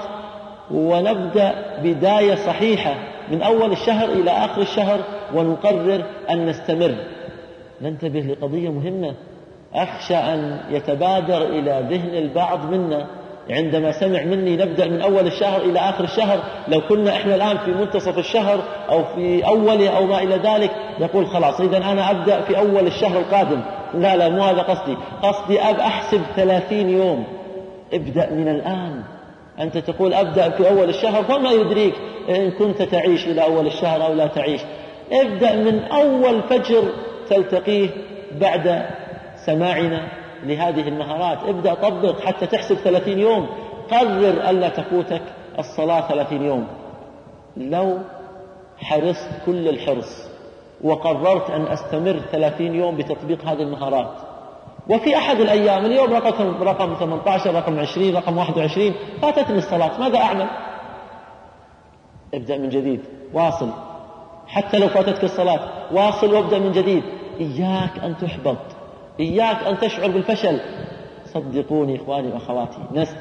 ونبدأ بداية صحيحة من أول الشهر إلى آخر الشهر، ونقرر أن نستمر. ننتبه لقضية مهمة: أخشى أن يتبادر إلى ذهن البعض منا عندما سمع مني نبدأ من أول الشهر إلى آخر الشهر، لو كنا إحنا الآن في منتصف الشهر أو في أوله أو ما إلى ذلك، يقول خلاص إذن أنا أبدأ في أول الشهر القادم. لا مو هذا قصدي أحسب 30 يوم. ابدأ من الآن. أنت تقول أبدأ في أول الشهر، فما يدريك إن كنت تعيش إلى أول الشهر أو لا تعيش. ابدأ من أول فجر تلتقيه بعد سماعنا لهذه المهارات. ابدأ طبق حتى تحسب 30 يوم. قرر ألا تفوتك الصلاة 30 يوم. لو حرصت كل الحرص وقررت أن أستمر 30 يوم بتطبيق هذه المهارات، وفي أحد الأيام، اليوم رقم 18 رقم 20 رقم 21 فاتتني الصلاة، ماذا أعمل؟ ابدأ من جديد، واصل. حتى لو فاتتك الصلاة واصل وابدأ من جديد. إياك أن تحبط، إياك أن تشعر بالفشل. صدقوني إخواني وأخواتي،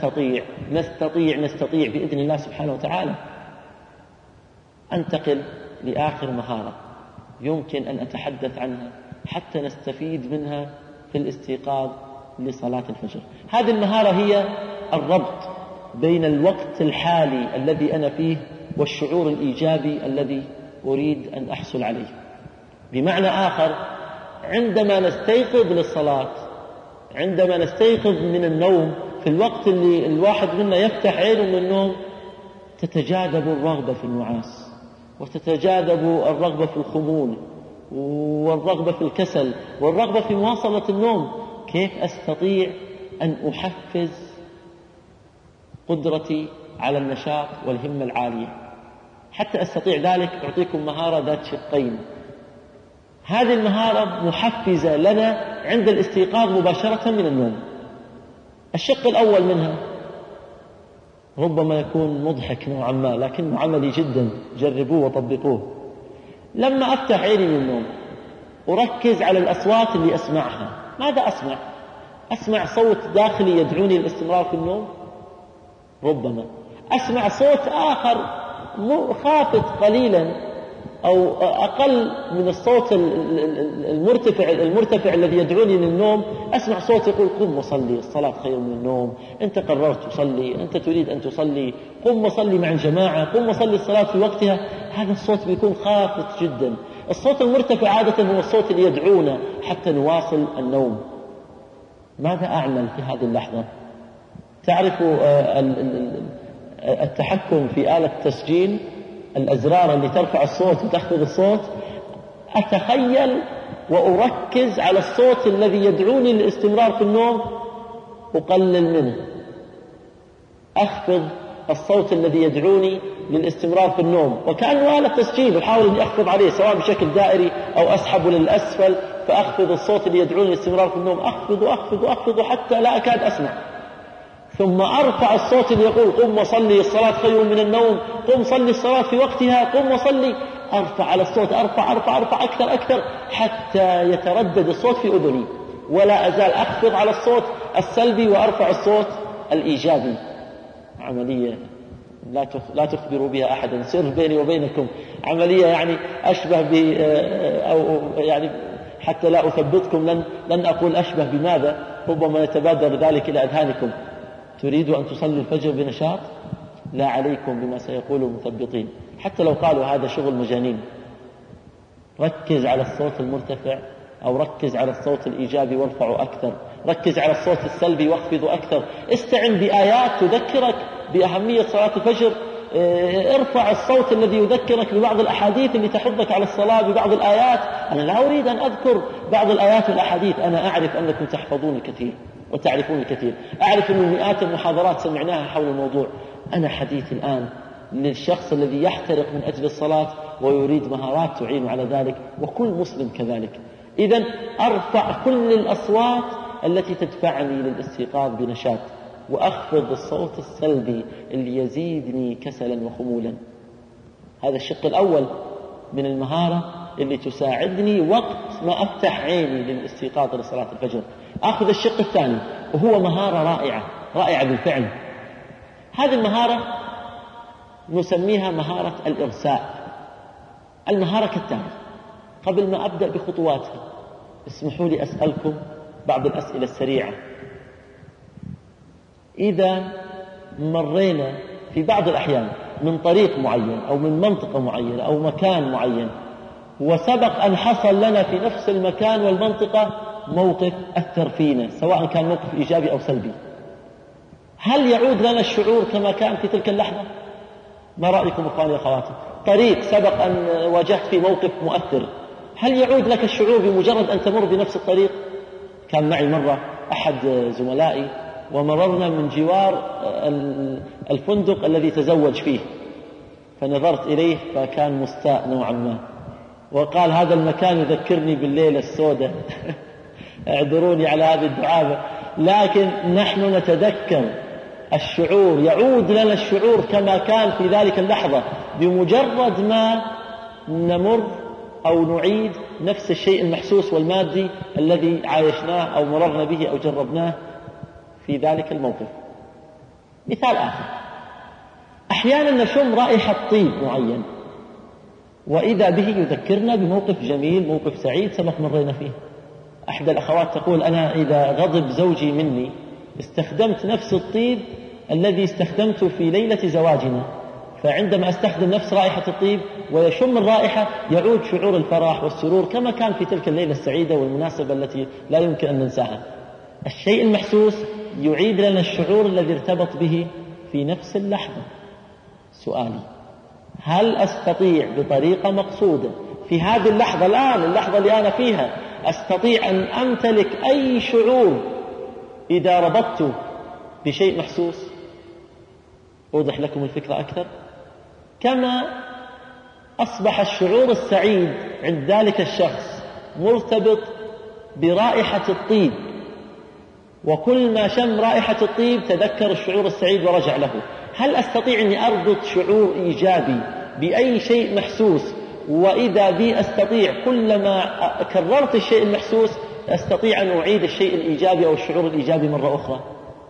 نستطيع بإذن الله سبحانه وتعالى. أنتقل لآخر مهارة يمكن أن أتحدث عنها حتى نستفيد منها في الاستيقاظ لصلاة الفجر. هذه المهارة هي الربط بين الوقت الحالي الذي أنا فيه والشعور الإيجابي الذي أريد أن أحصل عليه. بمعنى آخر، عندما نستيقظ للصلاة، عندما نستيقظ من النوم، في الوقت اللي الواحد منا يفتح عينه من النوم، تتجاذب الرغبة في النعاس، وتتجاذب الرغبة في الخمول، والرغبة في الكسل، والرغبة في مواصلة النوم. كيف أستطيع أن أحفز قدرتي على النشاط والهمة العالية؟ حتى أستطيع ذلك أعطيكم مهارة ذات شقين. هذه المهارة محفزة لنا عند الاستيقاظ مباشرة من النوم. الشق الأول منها ربما يكون مضحك نوعا ما، لكنه عملي جدا، جربوه وطبقوه. لما أفتح عيني من النوم أركز على الأصوات اللي أسمعها. ماذا أسمع؟ أسمع صوت داخلي يدعوني للاستمرار في النوم، ربما أسمع صوت آخر خافت قليلا أو أقل من الصوت المرتفع الذي يدعوني للنوم. أسمع صوت يقول قم وصلي، الصلاة خير من النوم، أنت قررت تصلي، أنت تريد أن تصلي، قم وصلي مع الجماعة، قم وصلي الصلاة في وقتها. هذا الصوت بيكون خافت جدا. الصوت المرتفع عادة هو الصوت اللي يدعونا حتى نواصل النوم. ماذا أعمل في هذه اللحظة؟ تعرفوا التحكم في آلة التسجيل، الأزرار اللي ترفع الصوت وتخفض الصوت. أتخيل وأركز على الصوت الذي يدعوني للاستمرار في النوم، أقلل منه، أخفض الصوت الذي يدعوني للاستمرار في النوم، وكأنه آلة تسجيل أحاول أن أخفض عليه سواء بشكل دائري أو أسحبه للأسفل، فأخفض الصوت اللي يدعوني للاستمرار في النوم، أخفض حتى لا أكاد أسمع. ثم أرفع الصوت اللي يقول قم وصلي، الصلاة خير من النوم، قم صلي الصلاة في وقتها، قم وصلي. أرفع على الصوت، أرفع أكثر حتى يتردد الصوت في أذني، ولا أزال أخفض على الصوت السلبي وأرفع الصوت الإيجابي. عملية لا تخبروا بها أحدا، سر بيني وبينكم. عملية يعني أشبه أو يعني حتى لا أثبتكم لن أقول أشبه بماذا، ربما يتبادر ذلك إلى أذهانكم. تريدوا أن تصلوا الفجر بنشاط؟ لا عليكم بما سيقول المثبطين، حتى لو قالوا هذا شغل مجانين. ركز على الصوت المرتفع أو ركز على الصوت الإيجابي وارفعه أكثر، ركز على الصوت السلبي واخفضه أكثر. استعن بآيات تذكرك بأهمية صلاة الفجر. ارفع الصوت الذي يذكرك ببعض الأحاديث اللي تحضك على الصلاة ببعض الآيات. أنا لا أريد أن أذكر بعض الآيات والأحاديث، أنا أعرف أنكم تحفظون الكثير وتعرفون الكثير، أعرف أن مئات المحاضرات سمعناها حول الموضوع. أنا حديث الآن للشخص الذي يحترق من أجل الصلاة ويريد مهارات تعين على ذلك، وكل مسلم كذلك. إذن أرفع كل الأصوات التي تدفعني للاستيقاظ بنشاط، وأخفض الصوت السلبي اللي يزيدني كسلا وخمولا. هذا الشق الأول من المهارة اللي تساعدني وقت ما أفتح عيني للاستيقاظ لصلاة الفجر. أخذ الشق الثاني، وهو مهارة رائعة بالفعل. هذه المهارة نسميها مهارة الإرساء. المهارة كالتالي، قبل ما أبدأ بخطواتها اسمحوا لي أسألكم بعض الأسئلة السريعة. إذا مرينا في بعض الأحيان من طريق معين أو من منطقة معينة أو مكان معين، وسبق أن حصل لنا في نفس المكان والمنطقة موقف أثر فينا، سواء كان موقف إيجابي أو سلبي، هل يعود لنا الشعور كما كان في تلك اللحظة؟ ما رأيكم إخواني وأخواتي؟ طريق سبق أن واجهت في موقف مؤثر، هل يعود لك الشعور بمجرد أن تمر بنفس الطريق؟ كان معي مرة أحد زملائي ومررنا من جوار الفندق الذي تزوج فيه، فنظرت إليه فكان مستاء نوعا ما، وقال هذا المكان يذكرني بالليلة السوداء. اعذروني على هذه الدعابة، لكن نحن نتذكر الشعور، يعود لنا الشعور كما كان في ذلك اللحظة بمجرد ما نمر أو نعيد نفس الشيء المحسوس والمادي الذي عايشناه أو مررنا به أو جربناه في ذلك الموقف. مثال آخر، أحيانا نشم رائحة طيب معين وإذا به يذكرنا بموقف جميل، موقف سعيد سبق مرينا فيه. أحدى الأخوات تقول أنا إذا غضب زوجي مني استخدمت نفس الطيب الذي استخدمته في ليلة زواجنا، فعندما أستخدم نفس رائحة الطيب ويشم الرائحة يعود شعور الفرح والسرور كما كان في تلك الليلة السعيدة والمناسبة التي لا يمكن أن ننساها. الشيء المحسوس يعيد لنا الشعور الذي ارتبط به في نفس اللحظة. سؤالي، هل أستطيع بطريقة مقصودة في هذه اللحظة الآن، اللحظة اللي أنا فيها، أستطيع أن أمتلك أي شعور إذا ربطته بشيء محسوس؟ أوضح لكم الفكرة أكثر. كما أصبح الشعور السعيد عند ذلك الشخص مرتبط برائحة الطيب، وكل ما شم رائحة الطيب تذكر الشعور السعيد ورجع له، هل أستطيع أني أربط شعور إيجابي بأي شيء محسوس، وإذا بي أستطيع كلما كررت الشيء المحسوس أستطيع أن أعيد الشيء الإيجابي أو الشعور الإيجابي مرة أخرى؟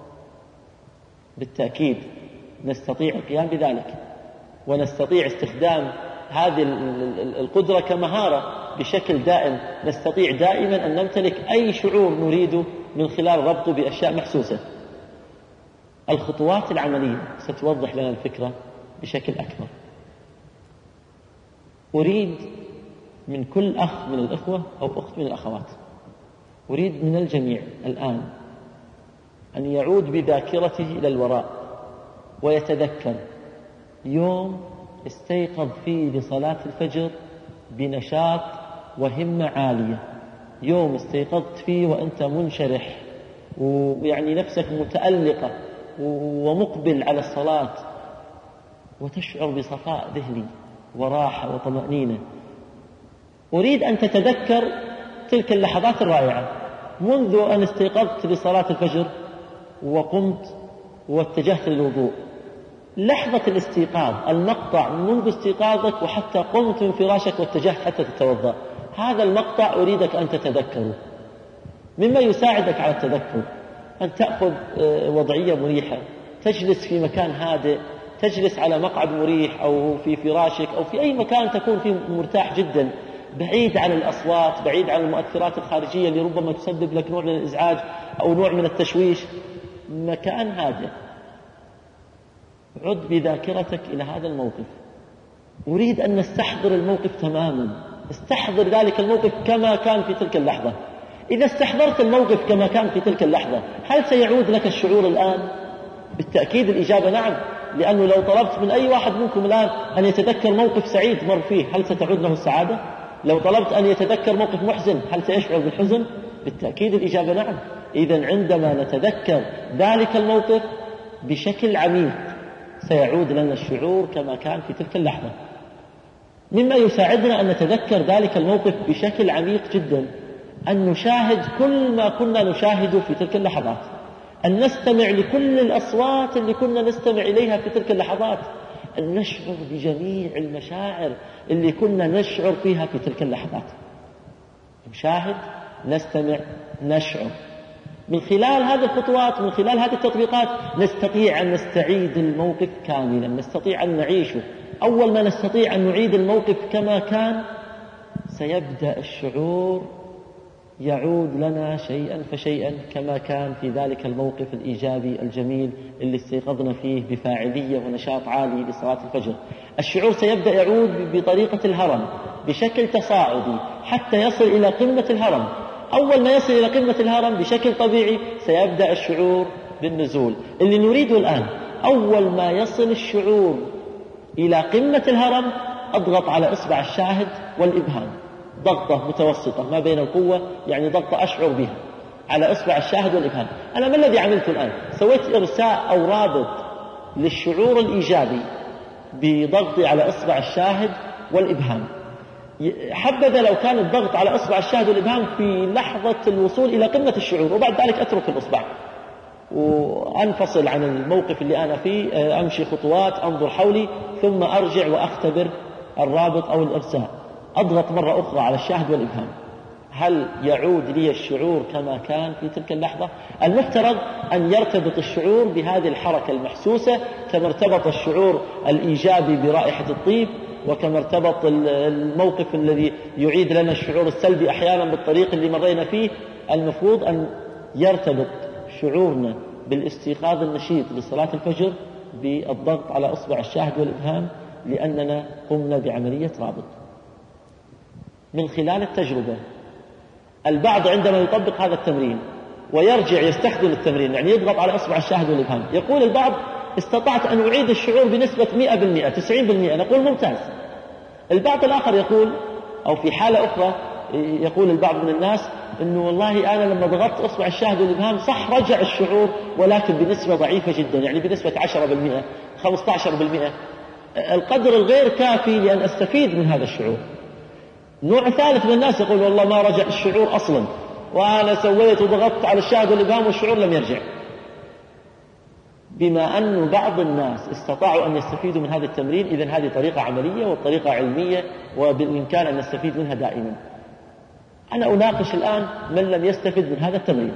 بالتأكيد نستطيع القيام بذلك، ونستطيع استخدام هذه القدرة كمهارة بشكل دائم. نستطيع دائما أن نمتلك أي شعور نريده من خلال ربطه بأشياء محسوسة. الخطوات العملية ستوضح لنا الفكرة بشكل أكبر. أريد من كل أخ من الإخوة أو أخت من الأخوات، أريد من الجميع الآن أن يعود بذاكرته إلى الوراء ويتذكر يوم استيقظ فيه لصلاة الفجر بنشاط وهمة عالية، يوم استيقظت فيه وأنت منشرح ويعني نفسك متألقة ومقبل على الصلاة وتشعر بصفاء ذهني وراحة وطمأنينة. أريد أن تتذكر تلك اللحظات الرائعة منذ أن استيقظت لصلاة الفجر وقمت واتجهت للوضوء، لحظة الاستيقاظ، المقطع منذ استيقاظك وحتى قمت من فراشك واتجهت حتى تتوضأ، هذا المقطع أريدك أن تتذكره. مما يساعدك على التذكر أن تأخذ وضعية مريحة، تجلس في مكان هادئ، تجلس على مقعد مريح أو في فراشك أو في أي مكان تكون فيه مرتاح جدا، بعيد عن الأصوات، بعيد عن المؤثرات الخارجية اللي ربما تسبب لك نوع من الإزعاج أو نوع من التشويش. مكان هادئ، عد بذاكرتك إلى هذا الموقف. أريد أن نستحضر الموقف تماما، استحضر ذلك الموقف كما كان في تلك اللحظة. إذا استحضرت الموقف كما كان في تلك اللحظة هل سيعود لك الشعور الآن؟ بالتأكيد الإجابة نعم، لأنه لو طلبت من أي واحد منكم الآن أن يتذكر موقف سعيد مر فيه هل ستعود له السعادة؟ لو طلبت أن يتذكر موقف محزن هل سيشعر بالحزن؟ بالتأكيد الإجابة نعم. إذن عندما نتذكر ذلك الموقف بشكل عميق سيعود لنا الشعور كما كان في تلك اللحظة. مما يساعدنا أن نتذكر ذلك الموقف بشكل عميق جدا أن نشاهد كل ما كنا نشاهده في تلك اللحظات، أن نستمع لكل الأصوات اللي كنا نستمع إليها في تلك اللحظات، أن نشعر بجميع المشاعر اللي كنا نشعر فيها في تلك اللحظات. نشاهد، نستمع، نشعر. من خلال هذه الخطوات، من خلال هذه التطبيقات نستطيع أن نستعيد الموقف كاملا، نستطيع أن نعيشه. أول ما نستطيع أن نعيد الموقف كما كان سيبدأ الشعور يعود لنا شيئا فشيئا كما كان في ذلك الموقف الإيجابي الجميل اللي استيقظنا فيه بفاعلية ونشاط عالي لصلاة الفجر. الشعور سيبدأ يعود بطريقة الهرم بشكل تصاعدي حتى يصل إلى قمة الهرم. أول ما يصل إلى قمة الهرم بشكل طبيعي سيبدأ الشعور بالنزول. اللي نريده الآن أول ما يصل الشعور إلى قمة الهرم أضغط على إصبع الشاهد والإبهام ضغطة متوسطة ما بين القوة، يعني ضغطة أشعر بها على إصبع الشاهد والإبهام. أنا ما الذي عملته الآن؟ سويت إرساء أو رابط للشعور الإيجابي بضغطي على إصبع الشاهد والإبهام. حبذا لو كان الضغط على إصبع الشاهد والإبهام في لحظة الوصول إلى قمة الشعور، وبعد ذلك أترك الإصبع وأنفصل عن الموقف اللي أنا فيه، أمشي خطوات، أنظر حولي، ثم أرجع وأختبر الرابط أو الإرساء. أضغط مرة أخرى على الشاهد والإبهام. هل يعود لي الشعور كما كان في تلك اللحظة؟ المفترض أن يرتبط الشعور بهذه الحركة المحسوسة كما ارتبط الشعور الإيجابي برائحة الطيب، وكما ارتبط الموقف الذي يعيد لنا الشعور السلبي أحيانا بالطريق اللي مرينا فيه. المفروض أن يرتبط شعورنا بالاستيقاظ النشيط لصلاة الفجر بالضغط على إصبع الشاهد والإبهام، لأننا قمنا بعملية رابط. من خلال التجربة البعض عندما يطبق هذا التمرين ويرجع يستخدم التمرين، يعني يضغط على إصبع الشاهد والإبهام، يقول البعض استطعت أن أعيد الشعور بنسبة 100%، 90%. نقول ممتاز. البعض الآخر يقول، أو في حالة أخرى يقول البعض من الناس أنه والله أنا لما ضغطت إصبع الشاهد والإبهام صح رجع الشعور ولكن بنسبة ضعيفة جدا، يعني بنسبة 10%، 15%. القدر الغير كافي لأن أستفيد من هذا الشعور. نوع ثالث من الناس يقول والله ما رجع الشعور أصلا، وأنا سويت وضغطت على الشاهد والإبهام والشعور لم يرجع. بما أن بعض الناس استطاعوا أن يستفيدوا من هذا التمرين، إذن هذه طريقة عملية وطريقة علمية وبالإمكان أن نستفيد منها دائما. أنا أناقش الآن من لم يستفد من هذا التمرين.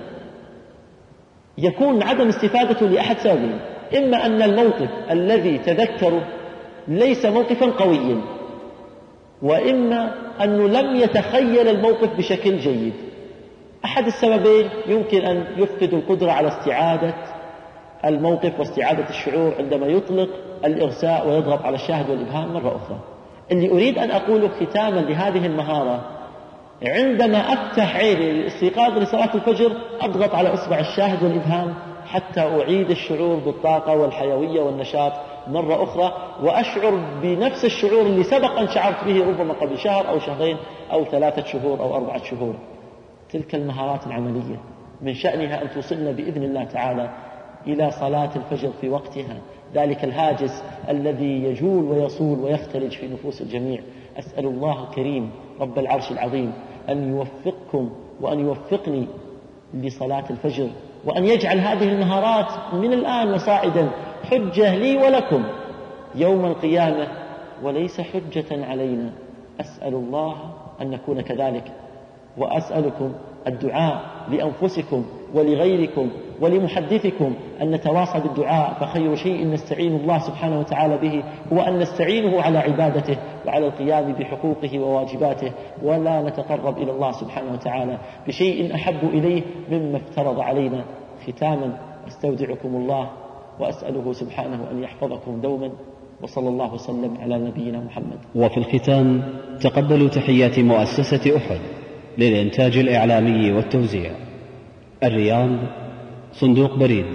يكون عدم استفادته لأحد سببين: إما أن الموقف الذي تذكره ليس موقفا قويا، وإما أنه لم يتخيل الموقف بشكل جيد. أحد السببين يمكن أن يفقد القدرة على استعادة الموقف واستعادة الشعور عندما يطلق الإرساء ويضغط على الشاهد والإبهام مرة أخرى. اللي أريد أن أقوله ختاما لهذه المهارة: عندما أفتح عيني للاستيقاظ لصلاة الفجر أضغط على إصبع الشاهد والإبهام حتى أعيد الشعور بالطاقة والحيوية والنشاط مرة أخرى، وأشعر بنفس الشعور اللي سبق أن شعرت به ربما قبل شهر أو شهرين أو 3 شهور أو 4 شهور. تلك المهارات العملية من شأنها أن توصلنا بإذن الله تعالى إلى صلاة الفجر في وقتها، ذلك الهاجس الذي يجول ويصول ويختلج في نفوس الجميع. أسأل الله الكريم رب العرش العظيم أن يوفقكم وأن يوفقني لصلاة الفجر، وأن يجعل هذه المهارات من الآن وصاعدا حجة لي ولكم يوم القيامة وليس حجة علينا. أسأل الله أن نكون كذلك، وأسألكم الدعاء لأنفسكم ولغيركم ولمحدثكم أن نتواصى بالدعاء، فخير شيء نستعين الله سبحانه وتعالى به هو أن نستعينه على عبادته وعلى القيام بحقوقه وواجباته، ولا نتقرب إلى الله سبحانه وتعالى بشيء أحب إليه مما افترض علينا. ختاما أستودعكم الله وأسأله سبحانه أن يحفظكم دوما، وصلى الله وسلم على نبينا محمد. وفي الختام تقبلوا تحيات مؤسسة أحد للإنتاج الإعلامي والتوزيع، الرياض، صندوق بريد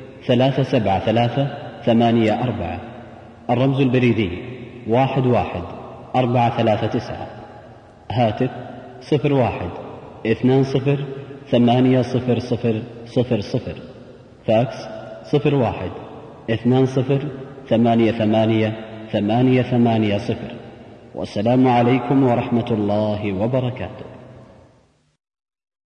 373884، الرمز البريدي 11439، هاتف 0120800000، فاكس 0120888880. والسلام عليكم ورحمة الله وبركاته.